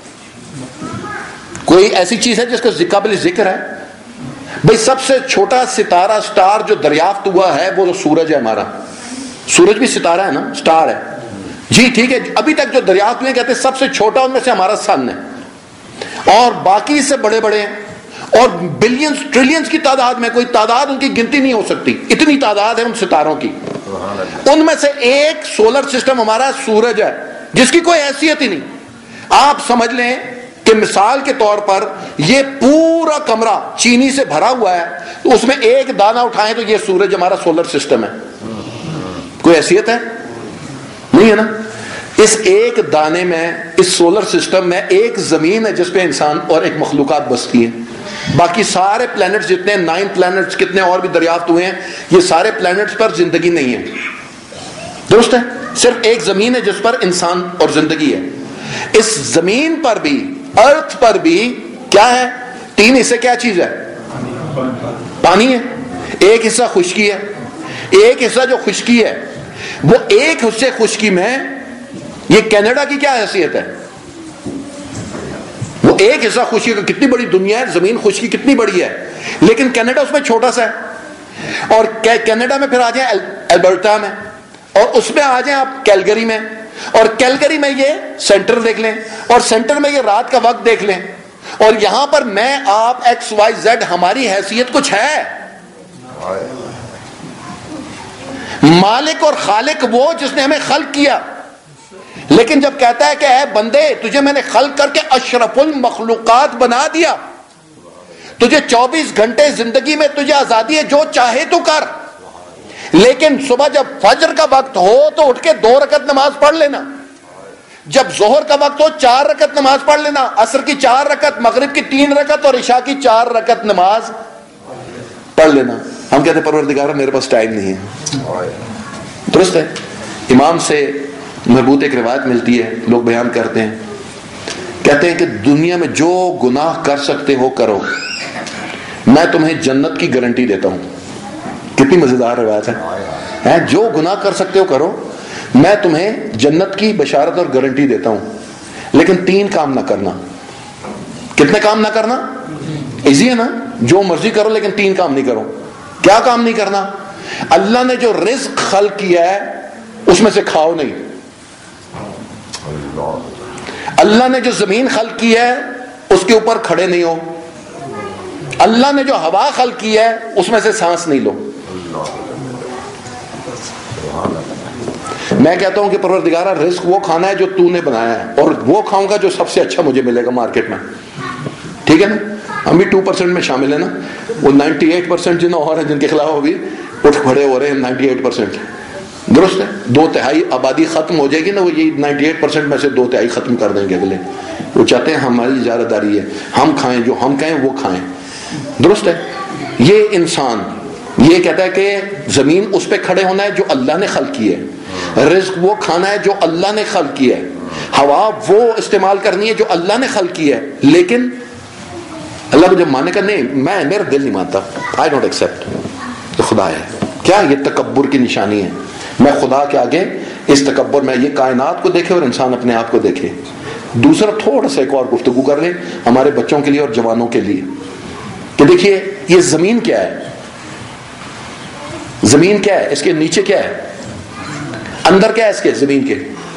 کوئی ایسی چیز ہے جس کا قابل ذکر ہے؟ بھئی سب سے چھوٹا ستارہ، سٹار جو دریافت ہوا ہے وہ سورج ہے ہمارا. سورج بھی ستارہ ہے نا، سٹار ہے. جی ٹھیک ہے. ابھی تک جو دریافت ہوئے کہتے ہیں سب سے چھوٹا ان میں سے ہمارا سن ہے، اور باقی سے بڑے بڑے ہیں، اور بلینز ٹریلینز کی تعداد میں، کوئی تعداد ان کی گنتی نہیں ہو سکتی، اتنی تعداد ہے ان ستاروں کی. ان میں سے ایک سولر سسٹم ہمارا سورج ہے، جس کی کوئی حیثیت ہی نہیں. آپ سمجھ لیں کہ مثال کے طور پر یہ پورا کمرہ چینی سے بھرا ہوا ہے، تو اس میں ایک دانہ اٹھائیں تو یہ سورج ہمارا سولر سسٹم ہے. کوئی حیثیت ہے؟ نہیں ہے نا. اس ایک دانے میں، اس سولر سسٹم میں ایک زمین ہے جس پہ انسان اور ایک مخلوقات بستی ہیں. باقی سارے پلانٹس جتنے نائن پلانٹس کتنے اور بھی دریافت ہوئے ہیں, یہ سارے پلانٹس پر زندگی نہیں ہے. درست ہے؟ صرف ایک زمین ہے جس پر انسان اور زندگی ہے. اس زمین پر بھی, ارتھ پر بھی کیا ہے؟ تین حصے. کیا چیز ہے؟ پانی ہے. ایک حصہ خشکی ہے. ایک حصہ جو خشکی ہے, وہ ایک حصے خشکی میں یہ کینیڈا کی کیا حیثیت ہے؟ وہ ایک حصہ خشکی کا, کتنی بڑی دنیا ہے, زمین خشکی کتنی بڑی ہے, لیکن کینیڈا اس میں چھوٹا سا ہے. اور کینیڈا میں پھر آ جائیں البرٹا میں, اور اس میں آ جائیں آپ کیلگری میں, اور کیلگری میں یہ سینٹر دیکھ لیں, اور سینٹر میں یہ رات کا وقت دیکھ لیں, اور یہاں پر میں آپ ایکس وائی زیڈ, ہماری حیثیت کچھ ہے؟ مالک اور خالق وہ جس نے ہمیں خلق کیا, لیکن جب کہتا ہے کہ اے بندے تجھے میں نے خلق کر کے اشرف المخلوقات بنا دیا, تجھے چوبیس گھنٹے زندگی میں تجھے آزادی ہے, جو چاہے تو کر, لیکن صبح جب فجر کا وقت ہو تو اٹھ کے دو رکعت نماز پڑھ لینا, جب ظہر کا وقت ہو چار رکعت نماز پڑھ لینا, عصر کی چار رکعت, مغرب کی تین رکعت اور عشاء کی چار رکعت نماز پڑھ لینا. ہم کہتے ہیں پروردگار میرے پاس ٹائم نہیں ہے. درست ہے. امام سے مربوط ایک روایت ملتی ہے, لوگ بیان کرتے ہیں, کہتے ہیں کہ دنیا میں جو گناہ کر سکتے ہو کرو, میں تمہیں جنت کی گارنٹی دیتا ہوں. کتنی مزیدار روایت ہے. جو گناہ کر سکتے ہو کرو, میں تمہیں جنت کی بشارت اور گارنٹی دیتا ہوں, لیکن تین کام نہ کرنا. کتنے کام نہ کرنا؟ ایزی ہے نا, جو مرضی کرو لیکن تین کام نہیں کرو. کیا کام نہیں کرنا؟ اللہ نے جو رزق خلق کیا ہے اس میں سے کھاؤ نہیں. اللہ نے جو زمین خلق کی ہے اس کے اوپر کھڑے نہیں ہو. اللہ نے جو ہوا خلق کی ہے اس میں سے سانس نہیں لو. میں کہتا ہوں کہ پروردگارہ رزق وہ کھانا ہے جو تو نے بنایا ہے, اور وہ کھاؤں گا جو سب سے اچھا مجھے ملے گا مارکیٹ میں. ٹھیک ہے نا؟ ہم بھی ٹو پرسینٹ میں شامل ہیں نا, وہ نائنٹی ایٹ پرسینٹ جنہوں اور ہیں جن کے خلاف بھی اٹھ کھڑے ہو رہے ہیں. نائنٹی ایٹ پرسینٹ درست ہے. دو تہائی آبادی ختم ہو جائے گی نا, وہ یہ نائنٹی ایٹ پرسینٹ میں سے دو تہائی ختم کر دیں گے اگلے. وہ چاہتے ہیں ہماری اجارہ داری ہے, ہم کھائیں, جو ہم کہیں وہ کھائیں. درست ہے. یہ انسان یہ کہتا ہے کہ زمین اس پہ کھڑے ہونا ہے جو اللہ نے خلق کی ہے, رزق وہ کھانا ہے جو اللہ نے خلق کیا ہے, ہوا وہ استعمال کرنی ہے جو اللہ نے خلق کی ہے, لیکن اللہ کو جب ماننے کا نہیں, میں میرا دل نہیں مانتا, آئی ڈونٹ ایکسپٹ. تو خدا ہے کیا؟ یہ تکبر کی نشانی ہے. میں خدا کے آگے اس تکبر میں, یہ کائنات کو دیکھے اور انسان اپنے آپ کو دیکھے. دوسرا تھوڑا سا ایک اور گفتگو کر لیں ہمارے بچوں کے لیے اور جوانوں کے لیے, کہ دیکھیے یہ زمین کیا ہے, زمین کیا ہے, اس کے نیچے کیا ہے, اندر کیا ہے اس کے زمین کے؟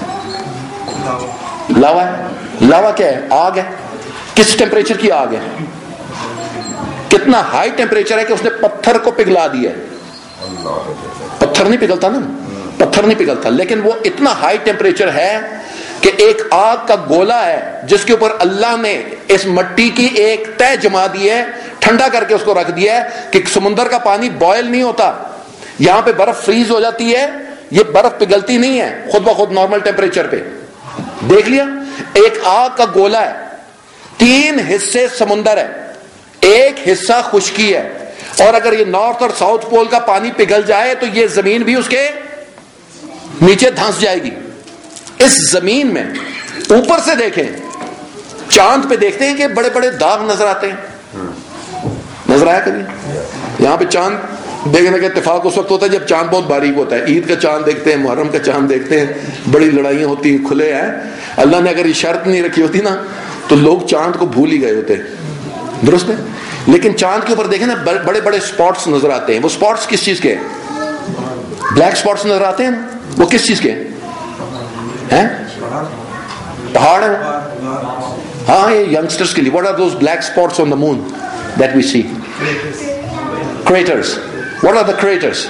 لاوا ہے. لاوا کیا ہے؟ آگ ہے. کس ٹیمپریچر کی آگ ہے؟ کتنا ہائی ٹیمپریچر ہے کہ اس نے پتھر کو پگھلا دیا ہے. پتھر نہیں پگھلتا نا, پتھر نہیں پگھلتا, لیکن وہ اتنا ہائی ٹیمپریچر ہے کہ ایک آگ کا گولا ہے جس کے اوپر اللہ نے اس مٹی کی ایک تہ جما دی ہے, ٹھنڈا کر کے اس کو رکھ دیا ہے کہ سمندر کا پانی بوائل نہیں ہوتا. یہاں پہ برف فریز ہو جاتی ہے, یہ برف پگھلتی نہیں ہے خود بخود نارمل ٹیمپریچر پہ. دیکھ لیا, ایک آگ کا گولا ہے, تین حصے سمندر ہے, ایک حصہ خشکی ہے, اور اگر یہ نارتھ اور ساؤتھ پول کا پانی پگھل جائے تو یہ زمین بھی اس کے نیچے دھنس جائے گی. اس زمین میں اوپر سے دیکھیں, چاند پہ دیکھتے ہیں کہ بڑے بڑے داغ نظر آتے ہیں, نظر آیا کبھی؟ یہاں پہ چاند دیکھنے کا اتفاق اس وقت ہوتا ہے جب چاند بہت باریک ہوتا ہے. عید کا چاند دیکھتے ہیں, محرم کا چاند دیکھتے ہیں, بڑی لڑائیاں ہوتی ہیں, کھلے ہیں. اللہ نے اگر یہ شرط نہیں رکھی ہوتی نا تو لوگ چاند کو بھول ہی گئے ہوتے. درست ہے. لیکن چاند کے اوپر دیکھیں نا بڑے بڑے سپاٹس نظر آتے ہیں. وہ سپاٹس کس چیز کے ہیں؟ بلیک سپاٹس نظر آتے ہیں نا, وہ کس چیز کے ہیں؟ پہاڑ ہیں. ہاں, یہ ینگسٹرز کے لیے. What are those black spots on the moon that we see? Craters. What are the craters?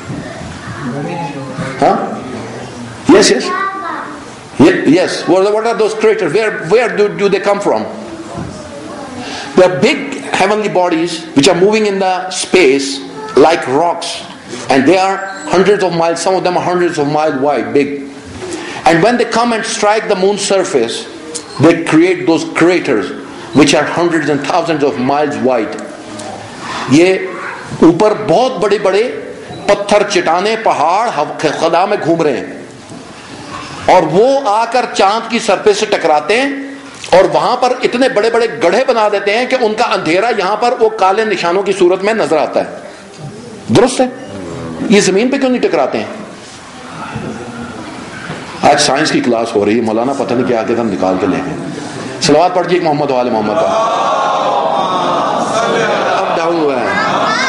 Huh? Yes, yes. Yes. What are those craters? Where where do, do they come from? They are big heavenly bodies which are moving in the space like rocks, and they are hundreds of miles. Some of them are hundreds of miles wide, big. And when they come and strike the moon's surface, they create those craters. which are hundreds and thousands of miles wide. یہ اوپر بہت بڑے بڑے پتھر چٹانے پہاڑ خلا میں گھوم رہے ہیں اور وہ آ کر چاند کی سرفیس سے ٹکراتے ہیں اور وہاں پر اتنے بڑے بڑے گڑھے بنا دیتے ہیں کہ ان کا اندھیرا یہاں پر وہ کالے نشانوں کی صورت میں نظر آتا ہے. درست ہے؟ یہ زمین پہ کیوں نہیں ٹکراتے ہیں؟ آج سائنس کی کلاس ہو رہی ہے, مولانا پتہ نہیں کیا آگے ہم نکال کے لے گئے. صلوات پڑھیے محمد وآل محمد کا. اب ڈاؤن ہوا ہے.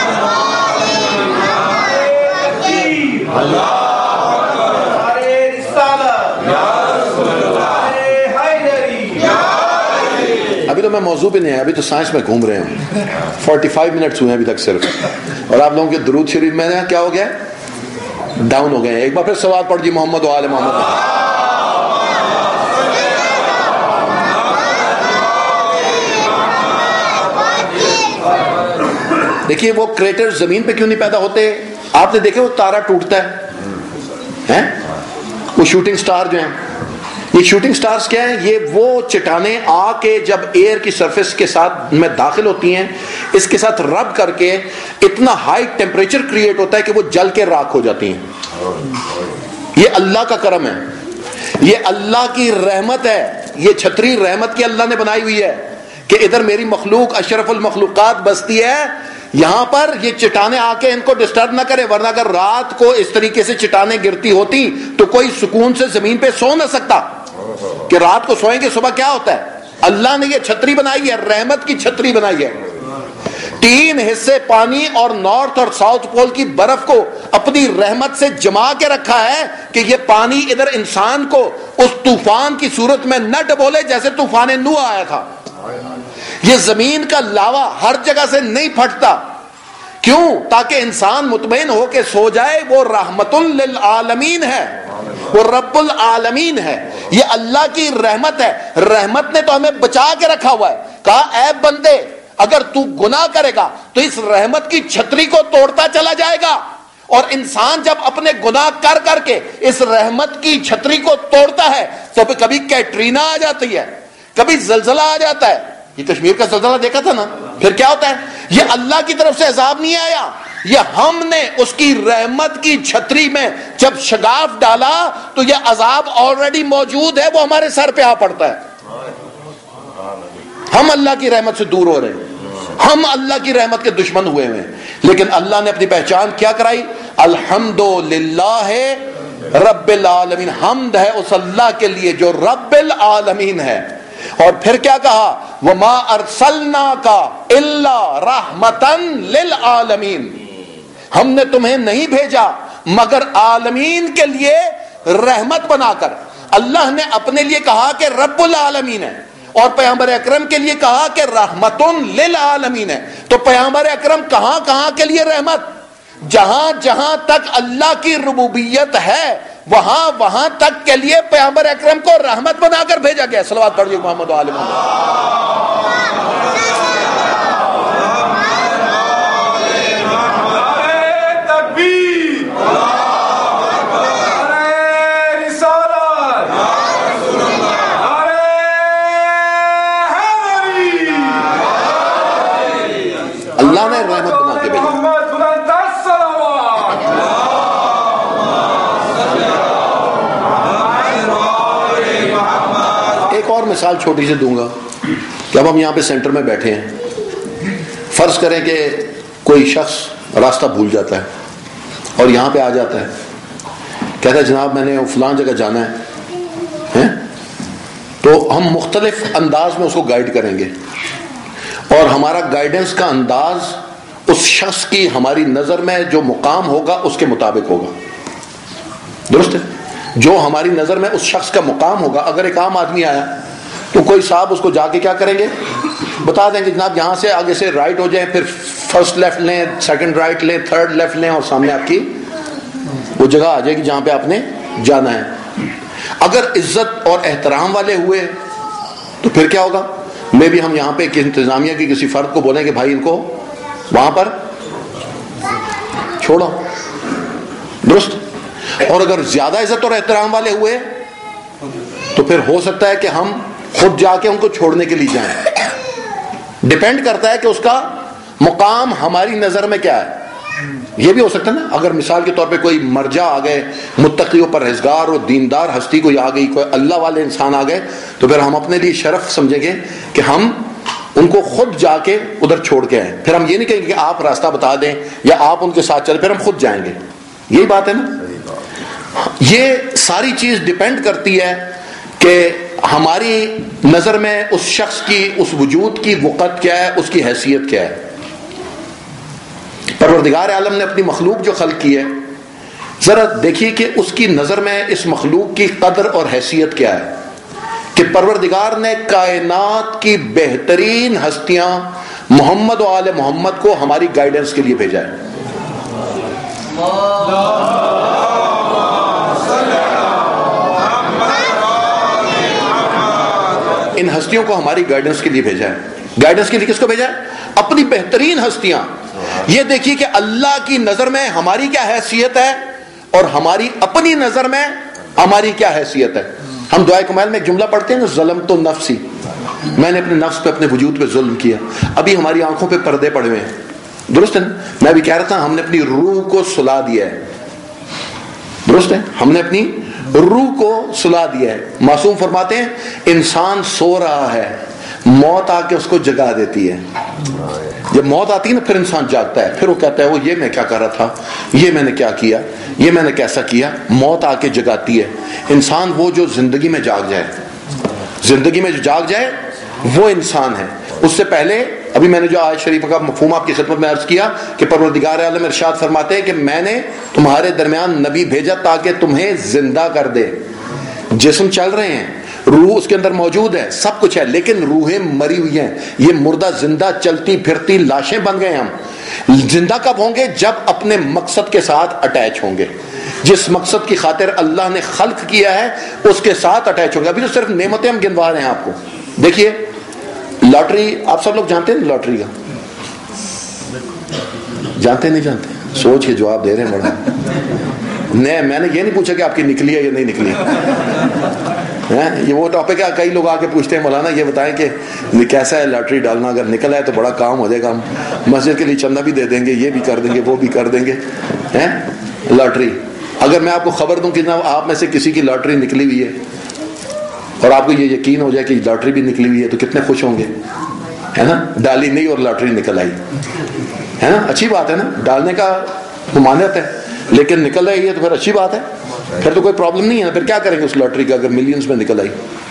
ابھی تو میں موضوع پہ نہیں آیا, ابھی تو سائنس میں گھوم رہے ہیں. فورٹی فائیو منٹس ہوئے ابھی تک صرف, اور آپ لوگوں کے درود شریف میں کیا ہو گیا, ڈاؤن ہو گئے ہیں. ایک بار پھر صلوات پڑھ جی محمد وآل محمد. دیکھیے وہ کریٹر زمین پہ کیوں نہیں پیدا ہوتے؟ آپ نے دیکھے وہ تارا ٹوٹتا ہے, وہ شوٹنگ سٹار جو ہیں, یہ شوٹنگ سٹارز کیا ہیں؟ یہ وہ چٹانیں آ کے جب ایئر کی سرفیس کے ساتھ میں داخل ہوتی ہیں, اس کے ساتھ رب کر کے اتنا ہائی ٹیمپریچر کریٹ ہوتا ہے کہ وہ جل کے راکھ ہو جاتی ہیں. یہ اللہ کا کرم ہے, یہ اللہ کی رحمت ہے. یہ چھتری رحمت کی اللہ نے بنائی ہوئی ہے کہ ادھر میری مخلوق اشرف المخلوقات بستی ہے, یہاں پر یہ چٹانیں آ کے ان کو ڈسٹرب نہ کرے, ورنہ اگر رات کو اس طریقے سے چٹانیں گرتی ہوتی تو کوئی سکون سے زمین پہ سو نہ سکتا. کہ رات کو سوئیں گے صبح کیا ہوتا ہے؟ اللہ نے یہ چھتری بنائی ہے, رحمت کی چھتری بنائی ہے. تین حصے پانی اور نارتھ اور ساؤتھ پول کی برف کو اپنی رحمت سے جما کے رکھا ہے کہ یہ پانی ادھر انسان کو اس طوفان کی صورت میں نہ ڈبولے جیسے طوفان نوح آیا تھا. یہ زمین کا لاوا ہر جگہ سے نہیں پھٹتا. کیوں؟ تاکہ انسان مطمئن ہو کے سو جائے. وہ رحمت للعالمین ہے, وہ رب العالمین ہے, یہ اللہ کی رحمت ہے. رحمت نے تو ہمیں بچا کے رکھا ہوا ہے. کہا اے بندے اگر تو گناہ کرے گا تو اس رحمت کی چھتری کو توڑتا چلا جائے گا. اور انسان جب اپنے گناہ کر کر کے اس رحمت کی چھتری کو توڑتا ہے تو کبھی کیٹرینا آ جاتی ہے, کبھی زلزلہ آ جاتا ہے. یہ کشمیر کا زلزلہ دیکھا تھا نا, پھر کیا ہوتا ہے؟ یہ اللہ کی طرف سے عذاب نہیں آیا, یہ ہم نے اس کی رحمت کی چھتری میں جب شگاف ڈالا تو یہ عذاب آلریڈی موجود ہے, وہ ہمارے سر پہ آ پڑتا ہے. ہم اللہ کی رحمت سے دور ہو رہے ہیں, ہم اللہ کی رحمت کے دشمن ہوئے ہیں. لیکن اللہ نے اپنی پہچان کیا کرائی؟ الحمدللہ رب العالمین. حمد ہے اس اللہ کے لیے جو رب العالمین ہے. اور پھر کیا کہا؟ وما ارسلناک الا رحمتا للعالمین. ہم نے تمہیں نہیں بھیجا مگر عالمین کے لیے رحمت بنا کر. اللہ نے اپنے لیے کہا کہ رب العالمین ہے, اور پیغمبر اکرم کے لیے کہا کہ رحمت للعالمین ہے. تو پیغمبر اکرم کہاں کہاں کے لیے رحمت؟ جہاں جہاں تک اللہ کی ربوبیت ہے وہاں وہاں تک کے لیے پیغمبر اکرم کو رحمت بنا کر بھیجا گیا. صلوات پڑھیے محمد و آل محمد. اللہ نے رحمت بنا کے بھیجا. ایک اور مثال چھوٹی سی دوں گا کہ اب ہم یہاں پہ سینٹر میں بیٹھے ہیں. فرض کریں کہ کوئی شخص راستہ بھول جاتا ہے اور یہاں پہ آ جاتا ہے, کہتا ہے جناب میں نے فلان جگہ جانا ہے, تو ہم مختلف انداز میں اس کو گائیڈ کریں گے, اور ہمارا گائیڈنس کا انداز اس شخص کی ہماری نظر میں جو مقام ہوگا اس کے مطابق ہوگا. درست ہے؟ جو ہماری نظر میں اس شخص کا مقام ہوگا. اگر ایک عام آدمی آیا تو کوئی صاحب اس کو جا کے کیا کریں گے؟ بتا دیں گے جناب یہاں سے آگے سے رائٹ ہو جائیں, پھر فرسٹ لیفٹ لیں, سیکنڈ رائٹ لیں, تھرڈ لیفٹ لیں, اور سامنے آپ کی وہ جگہ آ جائے گی جہاں پہ آپ نے جانا ہے. اگر عزت اور احترام والے ہوئے تو پھر کیا ہوگا؟ میں بھی ہم یہاں پہ انتظامیہ کی کسی فرد کو بولیں کہ بھائی ان کو وہاں پر چھوڑو. درست؟ اور اگر زیادہ عزت اور احترام والے ہوئے تو پھر ہو سکتا ہے کہ ہم خود جا کے ان کو چھوڑنے کے لیے جائیں. ڈپینڈ کرتا ہے کہ اس کا مقام ہماری نظر میں کیا ہے. یہ بھی ہو سکتا ہے نا, اگر مثال کے طور پہ کوئی مرجع آ گئے, متقی و پرہیزگار اور دیندار ہستی کوئی آ گئی, کوئی اللہ والے انسان آ گئے, تو پھر ہم اپنے لیے شرف سمجھیں گے کہ ہم ان کو خود جا کے ادھر چھوڑ کے آئیں. پھر ہم یہ نہیں کہیں گے کہ آپ راستہ بتا دیں یا آپ ان کے ساتھ چلیں, پھر ہم خود جائیں گے. یہی بات ہے نا. یہ ساری چیز ڈپینڈ کرتی ہے کہ ہماری نظر میں اس شخص کی, اس وجود کی وقت کیا ہے, اس کی حیثیت کیا ہے. پروردگار عالم نے اپنی مخلوق جو خلق کی ہے, ذرا دیکھیے کہ اس کی نظر میں اس مخلوق کی قدر اور حیثیت کیا ہے. کہ پروردگار نے کائنات کی بہترین ہستیاں محمد و آل محمد کو ہماری گائیڈنس کے لیے بھیجا ہے. ان ہستیوں کو ہماری گائیڈنس کے لیے بھیجا ہے. گائیڈنس کے لیے کس کو بھیجا ہے؟ اپنی بہترین ہستیاں. یہ دیکھیے کہ اللہ کی نظر میں ہماری کیا حیثیت ہے اور ہماری اپنی نظر میں ہماری کیا حیثیت ہے. ہم دعائے کمال میں ایک جملہ پڑھتے ہیں نا, ظلمت نفسی, میں نے اپنے نفس پہ, اپنے وجود پہ ظلم کیا. ابھی ہماری آنکھوں پہ پردے پڑے ہوئے ہیں, درست ہے نا. میں بھی کہہ رہا تھا ہم نے اپنی روح کو سلا دیا ہے, درست ہے, ہم نے اپنی روح کو سلا دیا ہے. معصوم فرماتے ہیں انسان سو رہا ہے, موت آ کے اس کو جگا دیتی ہے. جب موت آتی ہے نا پھر انسان جاگتا ہے, پھر وہ کہتا ہے وہ یہ میں کیا کر رہا تھا, یہ میں نے کیا کیا, یہ میں نے کیسا کیا. موت آ کے جگاتی ہے انسان. وہ جو زندگی میں جاگ جائے, زندگی میں جو جاگ جائے وہ انسان ہے. اس سے پہلے ابھی میں نے جو آیت شریف کا مفہوم آپ کی خدمت میں عرض کیا کہ پروردگار عالم ارشاد فرماتے ہیں کہ میں نے تمہارے درمیان نبی بھیجا تاکہ تمہیں زندہ کر دے. جسم چل رہے ہیں, روح اس کے اندر موجود ہے, سب کچھ ہے, لیکن روحیں مری ہوئی ہیں. یہ مردہ زندہ چلتی پھرتی لاشیں بن گئے. ہم زندہ کب ہوں گے؟ جب اپنے مقصد کے ساتھ اٹیچ ہوں گے. جس مقصد کی خاطر اللہ نے خلق کیا ہے اس کے ساتھ اٹیچ ہوں گے. ابھی تو صرف نعمتیں ہم گنوا رہے ہیں آپ کو. دیکھیے لاٹری, آپ سب لوگ جانتے ہیں نا لاٹری کا, جانتے نہیں جانتے؟ سوچ کے جواب دے رہے ہیں. بڑا نہیں, میں نے یہ نہیں پوچھا کہ آپ کی نکلی ہے یا نہیں نکلی. یہ وہ ٹاپک ہے, کئی لوگ آ کے پوچھتے ہیں مولانا یہ بتائیں کہ کیسا ہے لاٹری ڈالنا, اگر نکل ہے تو بڑا کام ہو جائے گا, ہم مسجد کے لیے چندہ بھی دے دیں گے, یہ بھی کر دیں گے, وہ بھی کر دیں گے. لاٹری, اگر میں آپ کو خبر دوں کہ آپ میں سے کسی کی لاٹری نکلی ہوئی ہے اور آپ کو یہ یقین ہو جائے کہ لاٹری بھی نکلی ہوئی ہے تو کتنے خوش ہوں گے, ہے نا. ڈالی نہیں اور لاٹری نکل آئی, ہے نا, اچھی بات ہے نا. ڈالنے کا ممانعت ہے لیکن نکل رہی ہے تو پھر اچھی بات ہے, پھر تو کوئی پرابلم نہیں ہے. پھر کیا کریں گے اس لاٹری کا اگر ملینز میں نکل آئی.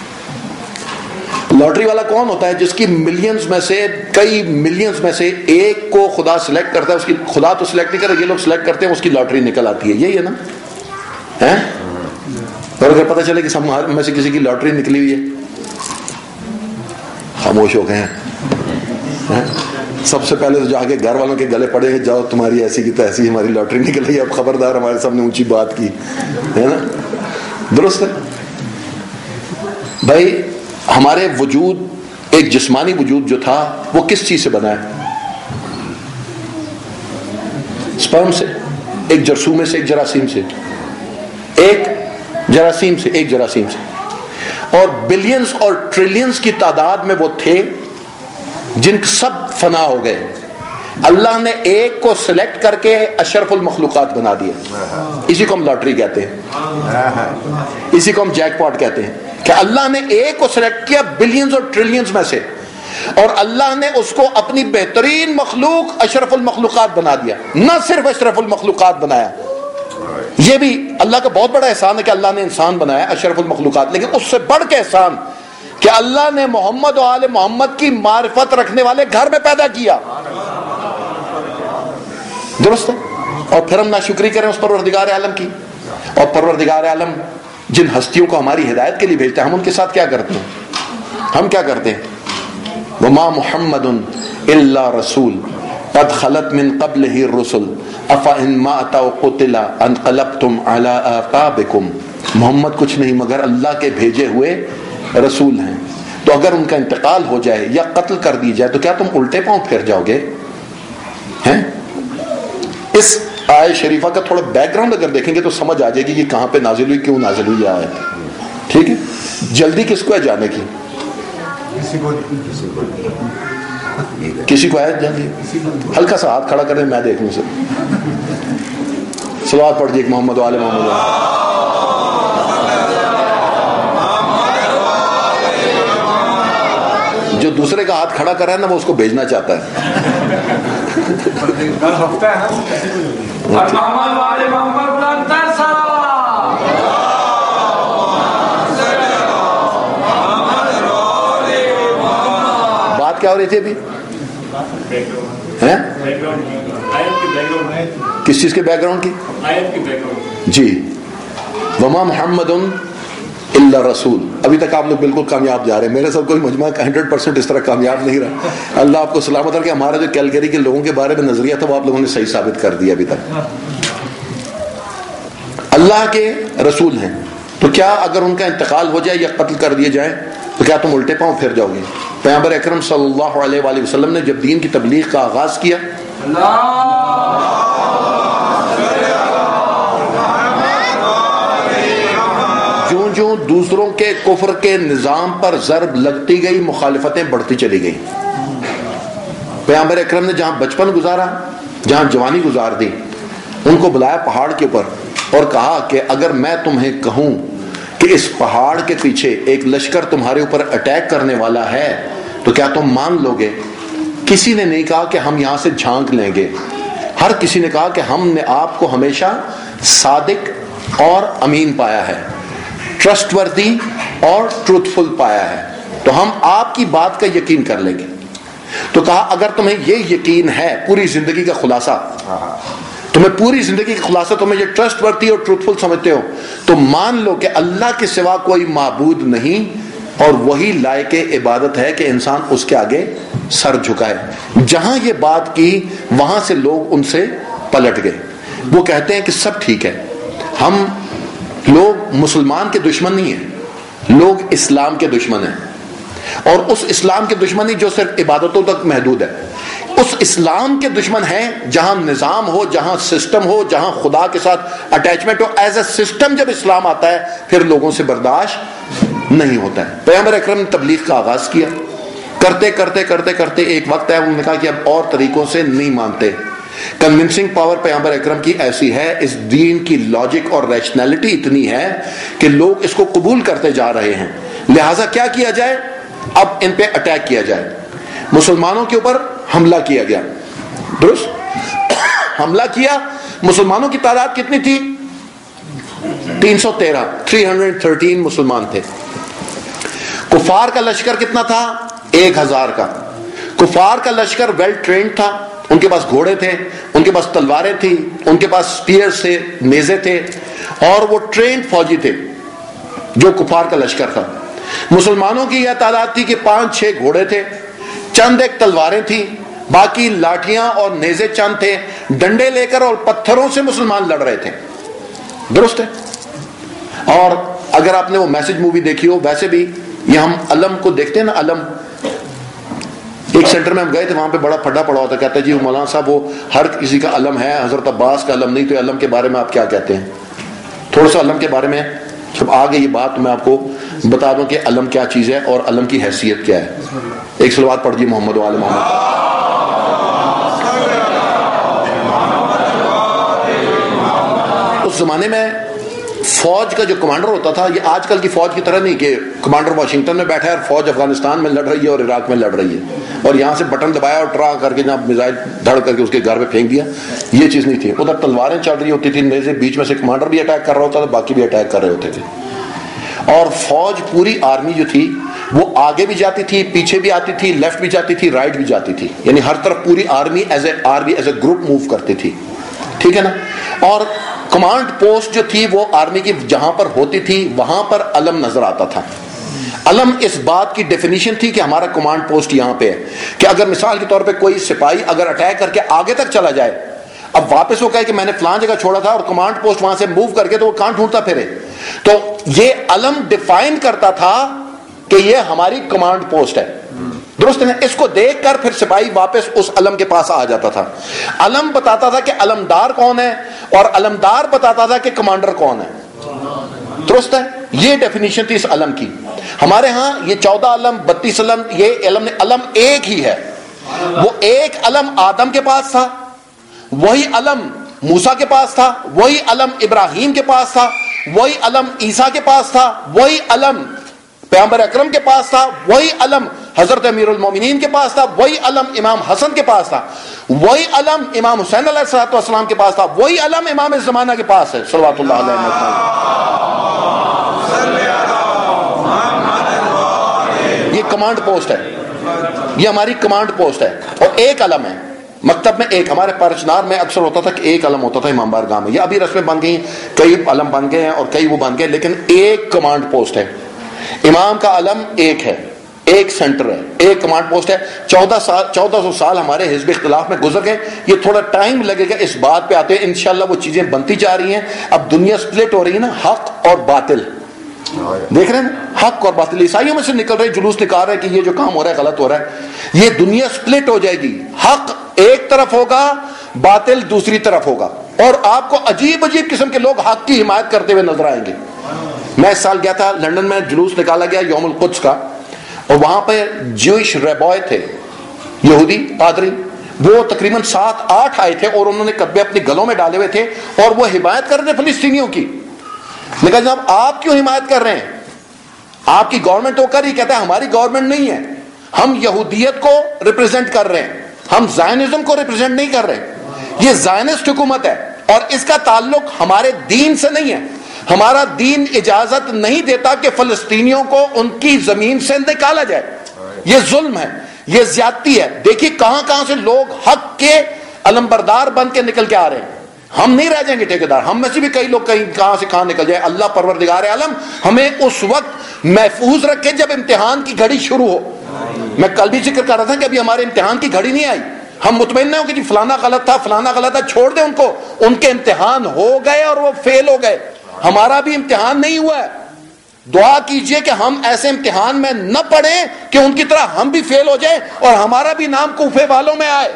لاٹری والا کون ہوتا ہے؟ جس کی ملینز میں سے, کئی ملینز میں سے ایک کو خدا سلیکٹ کرتا ہے. اس کی خدا تو سلیکٹ نہیں کرتا, یہ لوگ سلیکٹ کرتے ہیں, اس کی لاٹری نکل آتی ہے. یہی ہے نا. اور اگر پتہ چلے کہ ہمارے میں سے کسی کی لاٹری نکلی ہوئی ہے, خاموش ہو گئے ہیں. سب سے پہلے تو جا کے گھر والوں کے گلے پڑے, جاؤ تمہاری ایسی کی تیسی ہماری لاٹری نکل رہی ہے, اب خبردار ہمارے سامنے اونچی بات کی, ہے نا. درست ہے بھائی. ہمارے وجود, ایک جسمانی وجود جو تھا وہ کس چیز سے بنا ہے؟ سپرم سے, ایک جرثومے سے, ایک جراثیم سے, ایک جراثیم سے, ایک جراثیم سے. اور بلینز اور ٹریلینز کی تعداد میں وہ تھے جن سب فنا ہو گئے. اللہ نے ایک کو سلیکٹ کر کے اشرف المخلوقات بنا دیا. اسی کو ہم لاٹری کہتے ہیں, اسی کو ہم جیک پاٹ کہتے ہیں کہ اللہ نے ایک کو سلیکٹ کیا بلینز اور ٹریلینز میں سے, اور اللہ نے اس کو اپنی بہترین مخلوق اشرف المخلوقات بنا دیا. نہ صرف اشرف المخلوقات بنایا, یہ بھی اللہ کا بہت بڑا احسان ہے کہ اللہ نے انسان بنایا اشرف المخلوقات, لیکن اس سے بڑھ کے احسان کہ اللہ نے محمد و آل محمد کی معرفت رکھنے والے گھر میں پیدا کیا. درست ہے. اور پھر ہم ناشکری کریں اس پروردگار عالم کی. اور پروردگار عالم جن ہستیوں کو ہماری ہدایت کے لیے بھیجتے ہیں, ہم ان کے ساتھ کیا کرتے ہیں؟ ہم کیا کرتے ہیں؟ وما محمد الا رسول قد خلت من قبلہ الرسل افان مات او قتل انقلبتم علی اعقابکم. محمد کچھ نہیں مگر اللہ کے بھیجے ہوئے رسول ہیں, تو اگر ان کا انتقال ہو جائے یا قتل کر دی جائے تو کیا تم الٹے پاؤں پھر جاؤ گے؟ ہیں اس آیت شریفہ کا تھوڑا بیک گراؤنڈ اگر دیکھیں گے تو سمجھ آ جائے گی کہ کہاں پہ نازل ہوئی, کیوں نازل ہوئی آیت. ٹھیک ہے, جلدی کس کو ہے جانے کی؟ کسی کو آیت جانتی ہے؟ ہلکا سا ہاتھ کھڑا کریں میں دیکھ لوں سے. صلوات پڑھ دیجیے محمد و آل محمد. جو دوسرے کا ہاتھ کھڑا کر رہا ہے نا وہ اس کو بھیجنا چاہتا ہے. بات کیا ہو رہی تھی ابھی؟ کس چیز کے بیک گراؤنڈ کی؟ جی. وما محمد الا رسول. ابھی تک آپ لوگ بالکل کامیاب جا رہے ہیں. میرے سب کوئی مجمع ہنڈریڈ پرسینٹ اس طرح کامیاب نہیں رہا. اللہ آپ کو سلامت رکھے. ہمارا جو کیلگری کے لوگوں کے بارے میں نظریہ تھا وہ آپ لوگوں نے صحیح ثابت کر دیا ابھی تک. اللہ کے رسول ہیں تو کیا اگر ان کا انتقال ہو جائے یا قتل کر دیے جائیں تو کیا تم الٹے پاؤں پھر جاؤ گے؟ پیغمبر اکرم صلی اللہ علیہ وآلہ وسلم نے جب دین کی تبلیغ کا آغاز کیا جوں جوں دوسروں کے کفر کے نظام پر ضرب لگتی گئی مخالفتیں بڑھتی چلی گئی. پیغمبر اکرم نے جہاں بچپن گزارا جہاں جوانی گزار دی ان کو بلایا پہاڑ کے اوپر اور کہا کہ اگر میں تمہیں کہوں کہ اس پہاڑ کے پیچھے ایک لشکر تمہارے اوپر اٹیک کرنے والا ہے تو کیا تم مان لو گے؟ کسی نے نہیں کہا کہ ہم یہاں سے جھانک لیں گے. ہر کسی نے کہا کہ ہم نے آپ کو ہمیشہ صادق اور امین پایا ہے, ٹرسٹ وردی اور ٹروتھفل پایا ہے, تو ہم آپ کی بات کا یقین کر لیں گے. تو کہا اگر تمہیں یہ یقین ہے پوری زندگی کا خلاصہ, تمہیں پوری زندگی کا خلاصہ تمہیں یہ ٹرسٹ ورتھی اور ٹروتھفل سمجھتے ہو تو مان لو کہ اللہ کے سوا کوئی معبود نہیں اور وہی لائق عبادت ہے کہ انسان اس کے آگے سر جھکائے. جہاں یہ بات کی وہاں سے لوگ ان سے پلٹ گئے. وہ کہتے ہیں کہ سب ٹھیک ہے, ہم لوگ مسلمان کے دشمن نہیں ہیں, لوگ اسلام کے دشمن ہیں, اور اس اسلام کے دشمن نہیں جو صرف عبادتوں تک محدود ہے. اس اسلام کے دشمن ہیں جہاں نظام ہو, جہاں سسٹم ہو, جہاں خدا کے ساتھ اٹیچمنٹ ہو. ایز اے سسٹم جب اسلام آتا ہے پھر لوگوں سے برداشت نہیں ہوتا ہے. پیغمبر اکرم نے تبلیغ کا آغاز کیا, کرتے کرتے کرتے کرتے ایک وقت ہے انہوں نے کہا کہ اب اور طریقوں سے نہیں مانتے. کنونسنگ پاور پیغمبر اکرم کی ایسی ہے, اس دین کی لاجک اور ریشنلٹی اتنی ہے کہ لوگ اس کو قبول کرتے جا رہے ہیں. لہٰذا کیا کیا جائے؟ اب ان پہ اٹیک کیا جائے. مسلمانوں کے اوپر حملہ کیا گیا. درست حملہ کیا. مسلمانوں کی تعداد کتنی تھی؟ تین سو تیرہ تھری ہنڈریڈ تھرٹین مسلمان تھے. کفار کا لشکر کتنا تھا؟ ایک ہزار کا. کفار کا لشکر ویل ٹرینڈ تھا, ان کے پاس گھوڑے تھے, ان کے پاس تلواریں تھیں, ان کے پاس سپیئرز تھے, نیزے تھے, اور وہ ٹرینڈ فوجی تھے جو کفار کا لشکر تھا. مسلمانوں کی یہ تعداد تھی کہ پانچ چھ گھوڑے تھے, چند ایک تلواریں تھیں, باقی لاٹھیاں اور نیزے چند تھے. ڈنڈے لے کر اور پتھروں سے مسلمان لڑ رہے تھے. درست ہے. اور اگر آپ نے وہ میسج مووی دیکھی ہو, ویسے بھی یہ ہم علم کو دیکھتے ہیں نا, علم ایک سینٹر میں ہم گئے تھے, وہاں پہ بڑا پھڈا پڑا ہوتا, کہتا ہے جی مولانا صاحب وہ ہر کسی کا علم ہے, حضرت عباس کا علم نہیں, تو علم کے بارے میں آپ کیا کہتے ہیں؟ تھوڑا سا علم کے بارے میں جب آگے یہ بات میں آپ کو بتا دوں کہ علم کیا چیز ہے اور علم کی حیثیت کیا ہے. ایک صلوات پڑھ دیجیے محمد و آل محمد. اس زمانے میں فوج کا جو کمانڈر ہوتا تھا, یہ آج کل کی فوج کی طرح نہیں کہ کمانڈر واشنگٹن میں بیٹھا ہے اور فوج افغانستان میں لڑ رہی ہے اور عراق میں لڑ رہی ہے, اور یہاں سے بٹن دبایا اور ٹرا کر کے جناب میزائل دھڑ کر کے اس کے گھر پہ پھینک دیا. یہ چیز نہیں تھی. ادھر تلواریں چل رہی ہوتی تھی, نیزے, بیچ میں سے کمانڈر بھی اٹیک کر رہا ہوتا تھا, باقی بھی اٹیک کر رہے ہوتے تھے. اور فوج پوری آرمی جو تھی وہ آگے بھی جاتی تھی, پیچھے بھی آتی تھی, لیفٹ بھی جاتی تھی, رائٹ بھی جاتی تھی, یعنی ہر طرف پوری army as a army as a group move کرتی تھی. ٹھیک ہے نا. اور کمانڈ پوسٹ جو تھی وہ آرمی کی جہاں پر ہوتی تھی وہاں پر علم نظر آتا تھا. علم اس بات کی ڈیفینیشن تھی کہ ہمارا کمانڈ پوسٹ یہاں پہ ہے, کہ اگر مثال کے طور پہ کوئی سپاہی اگر اٹیک کر کے آگے تک چلا جائے, اب واپس وہ کہے کہ میں نے فلان جگہ چھوڑا تھا اور کمانڈ پوسٹ وہاں سے موو کر کے, تو وہ کہاں ڈھونڈتا پھرے. تو یہ علم ڈیفائن کرتا تھا کہ یہ ہماری کمانڈ پوسٹ ہے. درست ہے. اس کو دیکھ کر پھر سپاہی واپس اس علم کے پاس آ جاتا تھا. علم بتاتا تھا کہ علمدار کون ہے, اور علمدار بتاتا تھا کہ کمانڈر کون ہے. درست ہے. یہ ڈیفینیشن تھی اس علم کی. ہمارے ہاں یہ چودہ علم, بتیس علم, یہ علم علم ایک ہی ہے, وہ ایک علم آدم کے پاس تھا، وہی علم موسیٰ کے پاس تھا، وہی علم ابراہیم کے پاس تھا، وہی علم عیسیٰ کے پاس تھا، وہی علم پیغمبر اکرم کے پاس تھا، وہی علم حضرت امیر المومنین کے پاس تھا، وہی علم امام حسن کے پاس تھا، وہی علم امام حسین علیہ الصلوۃ والسلام کے پاس تھا، وہی علم امام زمانہ کے پاس ہے صلوات اللہ علیہ وسلم۔ یہ کمانڈ پوسٹ ہے، یہ ہماری کمانڈ پوسٹ ہے، اور ایک علم ہے مکتب میں، ایک ہمارے پرچنار میں اکثر ہوتا تھا کہ ایک علم ہوتا تھا امام بارگاہ میں، یہ ابھی رسمیں بن گئی ہیں، کئی علم بن گئے ہیں اور کئی وہ بن گئے، لیکن ایک کمانڈ پوسٹ ہے۔ امام کا علم ایک ہے، ایک سینٹر ہے، ایک کمانڈ پوسٹ ہے۔ چودہ سال چودہ سو سال ہمارے حزب اختلاف میں گزر گئے، یہ تھوڑا ٹائم لگے گا اس بات پہ آتے ہیں، انشاءاللہ وہ چیزیں بنتی جا رہی ہیں۔ اب دنیا سپلٹ ہو رہی ہے نا، حق اور باطل، دیکھ رہے ہیں نا، حق اور باطل عیسائیوں میں سے نکل رہے، جلوس نکال رہے کہ یہ جو کام ہو رہا ہے غلط ہو رہا ہے۔ یہ دنیا سپلٹ ہو جائے گی، حق ایک طرف ہوگا، باطل دوسری طرف ہوگا، اور آپ کو عجیب عجیب قسم کے لوگ حق کی حمایت کرتے ہوئے نظر آئیں گے۔ میں اس سال گیا تھا لندن میں، جلوس نکالا گیا یوم القدس کا، اور وہاں پہ جوئش ریبوائے تھے، یہودی پادری، وہ تقریباً سات آٹھ آئے تھے، اور انہوں نے کتبے اپنے گلوں میں ڈالے ہوئے تھے، اور وہ حمایت کر رہے تھے فلسطینیوں کی۔ میں کہا جناب آپ کیوں حمایت کر رہے ہیں؟ آپ کی گورنمنٹ ہو کر ہی کہتا ہے ہماری گورنمنٹ نہیں ہے، ہم یہودیت کو ریپرزینٹ کر رہے ہیں، ہم زائنزم کو ریپرزینٹ نہیں کر رہے۔ یہ زائنسٹ حکومت ہے، اور اس کا تعلق ہمارے دین سے نہیں ہے۔ ہمارا دین اجازت نہیں دیتا کہ فلسطینیوں کو ان کی زمین سے نکالا جائے، یہ ظلم ہے، یہ زیادتی ہے۔ دیکھیے کہاں کہاں سے لوگ حق کے علمبردار بن کے نکل کے آ رہے ہیں۔ ہم نہیں رہ جائیں گے ٹھیکیدار، ہم میں سے بھی کئی لوگ کہیں کہاں سے کہاں نکل جائے۔ اللہ پروردگار عالم ہمیں اس وقت محفوظ رکھے جب امتحان کی گھڑی شروع ہو۔ میں کل بھی ذکر کر رہا تھا کہ ابھی ہمارے امتحان کی گھڑی نہیں آئی، ہم مطمئن نہ ہو کہ جی فلانا غلط تھا فلانا غلط تھا، چھوڑ دیں ان کو، ان کے امتحان ہو گئے اور وہ فیل ہو گئے، ہمارا بھی امتحان نہیں ہوا ہے۔ دعا کیجئے کہ ہم ایسے امتحان میں نہ پڑیں کہ ان کی طرح ہم بھی فیل ہو جائیں اور ہمارا بھی نام کوفے والوں میں آئے۔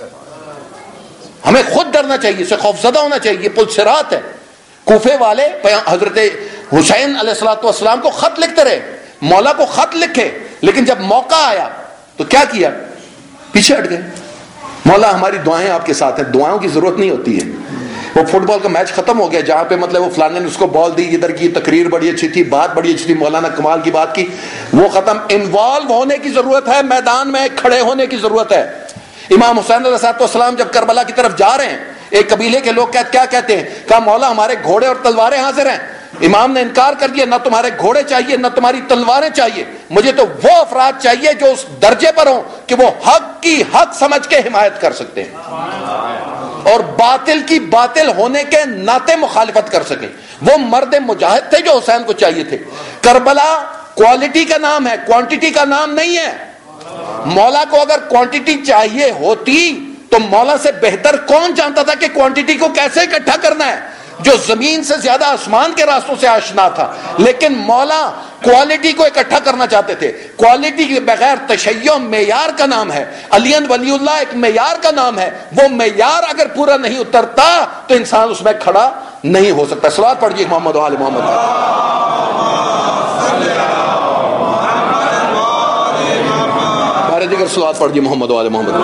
ہمیں خود ڈرنا چاہیے، اسے خوف زدہ ہونا چاہیے، یہ پل صراط ہے۔ کوفے والے حضرت حسین علیہ الصلوۃ والسلام کو خط لکھتے رہے، مولا کو خط لکھے، لیکن جب موقع آیا تو کیا کیا؟ پیچھے ہٹ گئے۔ مولا ہماری دعائیں آپ کے ساتھ ہیں، دعاؤں کی ضرورت نہیں ہوتی ہے۔ وہ فٹ بال کا میچ ختم ہو گیا جہاں پہ مطلب وہ فلانے نے اس کو بال دی، ادھر کی تقریر بڑی اچھی تھی، بات بڑی اچھی تھی، مولانا کمال کی بات کی، وہ ختم۔ انوالو ہونے کی ضرورت ہے، میدان میں کھڑے ہونے کی ضرورت ہے۔ امام حسین علیہ السلام جب کربلا کی طرف جا رہے ہیں، ایک قبیلے کے لوگ کیا کہتے ہیں؟ کہا مولا ہمارے گھوڑے اور تلواریں حاضر ہیں۔ امام نے انکار کر دیا، نہ تمہارے گھوڑے چاہیے نہ تمہاری تلواریں چاہیے، مجھے تو وہ افراد چاہیے جو اس درجے پر ہوں کہ وہ حق کی حق سمجھ کے حمایت کر سکتے ہیں اور باطل کی باطل ہونے کے ناطے مخالفت کر سکیں۔ وہ مرد مجاہد تھے جو حسین کو چاہیے تھے۔ کربلا کوالٹی کا نام ہے، کوانٹٹی کا نام نہیں ہے۔ مولا کو اگر کوانٹٹی چاہیے ہوتی تو مولا سے بہتر کون جانتا تھا کہ کوانٹٹی کو کیسے اکٹھا کرنا ہے، جو زمین سے زیادہ آسمان کے راستوں سے آشنا تھا۔ لیکن مولا کوالٹی کو اکٹھا کرنا چاہتے تھے۔ کوالٹی کے بغیر تشیع معیار کا نام ہے، علی ولی اللہ ایک معیار کا نام ہے، وہ معیار اگر پورا نہیں اترتا تو انسان اس میں کھڑا نہیں ہو سکتا۔ صلوات پڑھیے محمد و آل محمد۔ بارے دیگر صلوات پڑھیے محمد و آل محمد۔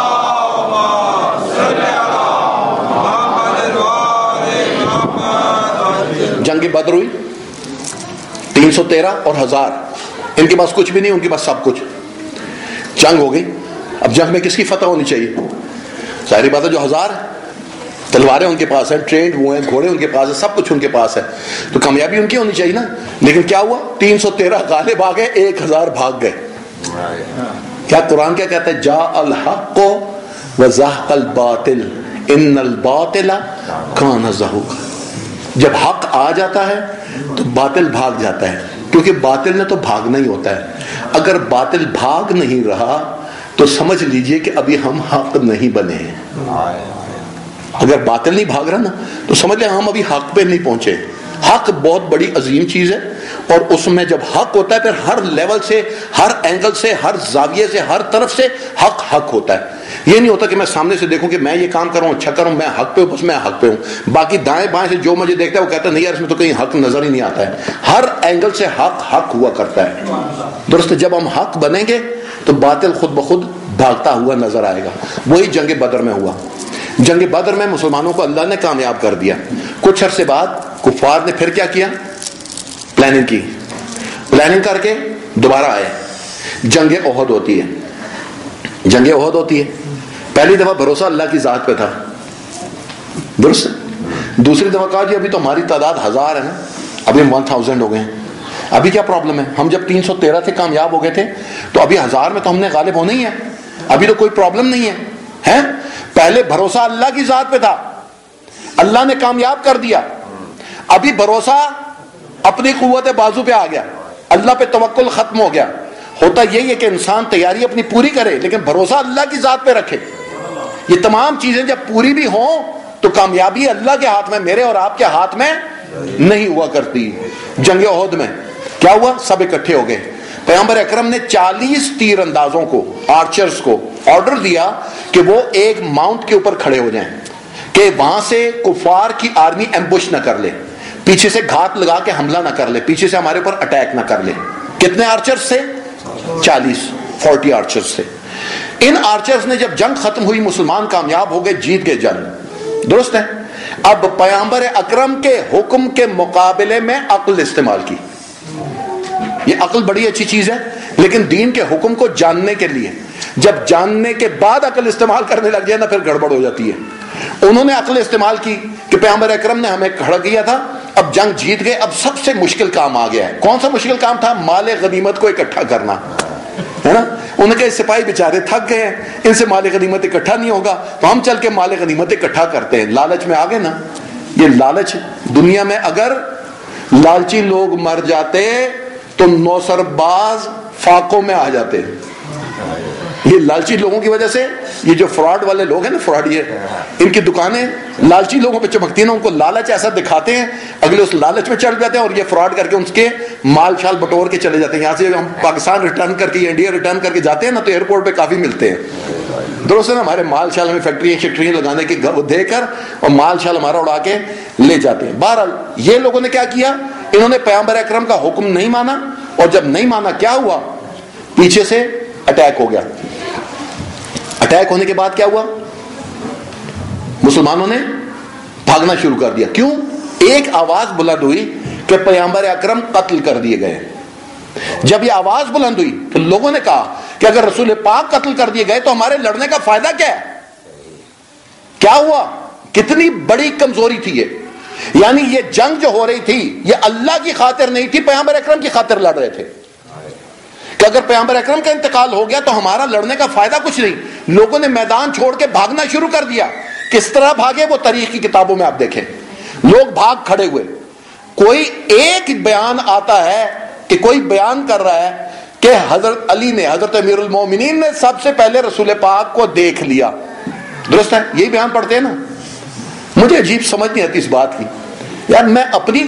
جنگ بدر ہوئی، تین سو تیرہ اور ہزار، ان کے پاس کچھ بھی نہیں، ان کے پاس سب کچھ۔ جنگ ہو گئی، اب جنگ میں کس کی فتح ہونی چاہیے؟ ظاہری بات ہے جو ہزار تلواریں ان کے پاس ہیں، ٹرینڈ وہ ہیں، گھوڑے ان کے پاس ہے، سب کچھ ان کے پاس ہے، تو کامیابی ان کی ہونی چاہیے نا۔ لیکن کیا ہوا؟ تین سو تیرہ غالب آ گئے، ایک ہزار بھاگ گئے۔ کیا قرآن کیا کہتا ہے؟ جاء الحق وزهق الباطل ان الباطل کان زہوقا۔ جب حق آ جاتا ہے تو باطل بھاگ جاتا ہے، کیونکہ باطل نے تو بھاگنا ہی ہوتا ہے۔ اگر باطل بھاگ نہیں رہا تو سمجھ لیجئے کہ ابھی ہم حق نہیں بنے ہیں۔ اگر باطل نہیں بھاگ رہا نا تو سمجھ لیں ہم ابھی حق پہ نہیں پہنچے۔ حق بہت بڑی عظیم چیز ہے، اور اس میں جب حق ہوتا ہے پھر ہر لیول سے، ہر اینگل سے، ہر زاویے سے، ہر طرف سے حق حق ہوتا ہے۔ یہ نہیں ہوتا کہ میں سامنے سے دیکھوں کہ میں یہ کام کروں اچھا کروں، میں حق پہ ہوں بس میں حق پہ ہوں، باقی دائیں بائیں سے جو مجھے دیکھتا ہے وہ کہتا ہے نہیں یار اس میں تو کہیں حق نظر ہی نہیں آتا ہے۔ ہر اینگل سے حق حق ہوا کرتا ہے۔ درست جب ہم حق بنیں گے تو باطل خود بخود بھاگتا ہوا نظر آئے گا. وہی جنگ بدر میں ہوا. جنگ بدر میں مسلمانوں کو اللہ نے کامیاب کر دیا. کچھ عرصے بعد کفار نے پھر کیا کیا؟ پلاننگ کی. پلاننگ کر کے دوبارہ آئے. جنگ احد ہوتی ہے. جنگ احد ہوتی ہے. پہلی دفعہ بھروسہ اللہ کی ذات پہ تھا, درست. دوسری دفعہ کہا جی ابھی تو ہماری تعداد ہزار ہے نا, ابھی ہم ون تھاؤزینڈ ہو گئے ہیں, ابھی کیا پرابلم ہے؟ ہم جب تین سو تیرہ سے کامیاب ہو گئے تھے تو ابھی ہزار میں تو ہم نے غالب ہونا ہی ہے, ابھی تو کوئی پرابلم نہیں ہے. ہیں پہلے بھروسہ اللہ کی ذات پہ تھا, اللہ نے کامیاب کر دیا. ابھی بھروسہ اپنی قوت بازو پہ آ گیا, اللہ پہ توکل ختم ہو گیا. ہوتا یہی ہے کہ انسان تیاری اپنی پوری کرے لیکن بھروسہ اللہ کی ذات پہ رکھے. یہ تمام چیزیں جب پوری بھی ہوں تو کامیابی اللہ کے ہاتھ میں, میرے اور آپ کے ہاتھ میں نہیں ہوا کرتی. جنگ احد میں کیا ہوا؟ سب اکٹھے ہو گئے. پیغمبر اکرم نے چالیس تیر اندازوں کو, آرچرز کو آرڈر دیا کہ وہ ایک ماؤنٹ کے اوپر کھڑے ہو جائیں کہ وہاں سے کفار کی آرمی ایمبوش نہ کر لے, پیچھے سے گھات لگا کے حملہ نہ کر لے, پیچھے سے ہمارے اوپر اٹیک نہ کر لے. کتنے آرچرز تھے؟ چالیس, فورٹی آرچرز تھے. ان آرچرز نے جب جنگ ختم ہوئی مسلمان کامیاب ہو گئے, جیت گئے جنگ, درست ہے. اب پیغمبر اکرم کے حکم کے مقابلے میں عقل استعمال کی. یہ عقل بڑی اچھی چیز ہے لیکن دین کے حکم کو جاننے کے لیے, جب جاننے کے بعد عقل استعمال کرنے لگ جائے نا پھر گڑبڑ ہو جاتی ہے. انہوں نے عقل استعمال کی کہ پیغمبر اکرم نے ہمیں کھڑا کیا تھا, اب جنگ جیت گئے, اب سب سے مشکل کام آ گیا ہے. کون سا مشکل کام تھا؟ مال غنیمت کو اکٹھا کرنا, ہے نا. انہوں نے کہا سپاہی بیچارے تھک گئے ہیں, ان سے مال غنیمت اکٹھا نہیں ہوگا, تو ہم چل کے مال غنیمت اکٹھا کرتے ہیں. لالچ میں آگے نا, یہ لالچ دنیا میں اگر لالچی لوگ مر جاتے تو نوسر باز فاقوں میں آ جاتے. یہ لالچی لوگوں کی وجہ سے یہ جو فراڈ والے لوگ ہیں نا, فراڈ, یہ ان کی دکانیں لالچی لوگوں پہ چمکتی ہیں نا, ان کو لالچ ایسا دکھاتے ہیں, اگلے اس لالچ میں چڑھ جاتے ہیں اور یہ فراڈ کر کے ان کے مال شال بٹور کے چلے جاتے ہیں. یہاں سے ہم پاکستان ریٹرن کر کے, انڈیا ریٹرن کر کے جاتے ہیں نا تو ایئرپورٹ پہ کافی ملتے ہیں, درست ہے نا. ہمارے مال شال ہمیں فیکٹریاں شیکٹریاں لگانے کے دے کر اور مال شال ہمارا اڑا کے لے جاتے ہیں. بہرحال یہ لوگوں نے کیا کیا, انہوں نے پیغمبر اکرم کا حکم نہیں مانا, اور جب نہیں مانا کیا ہوا؟ پیچھے سے اٹیک ہو گیا. اٹیک ہونے کے بعد کیا ہوا؟ مسلمانوں نے بھاگنا شروع کر دیا. کیوں؟ ایک آواز بلند ہوئی کہ پیغمبر اکرم قتل کر دیے گئے. جب یہ آواز بلند ہوئی تو لوگوں نے کہا کہ اگر رسول پاک قتل کر دیے گئے تو ہمارے لڑنے کا فائدہ کیا ہے؟ کیا ہوا؟ کتنی بڑی کمزوری تھی یہ. یعنی یہ جنگ جو ہو رہی تھی یہ اللہ کی خاطر نہیں تھی, پیغمبر اکرم کی خاطر لڑ رہے تھے کہ اگر پیغمبر اکرم کا انتقال ہو گیا تو ہمارا لڑنے کا فائدہ کچھ نہیں. لوگوں نے میدان چھوڑ کے بھاگنا شروع کر دیا. کس طرح بھاگے وہ تاریخ کی کتابوں میں آپ دیکھیں, لوگ بھاگ کھڑے ہوئے. کوئی ایک بیان آتا ہے کہ کوئی بیان کر رہا ہے کہ حضرت علی نے, حضرت امیر المومنین نے سب سے پہلے رسول پاک کو دیکھ لیا, درست ہے, یہی بیان پڑھتے ہیں نا. مجھے عجیب سمجھ نہیں آتی اس بات کی. یار میں اپنی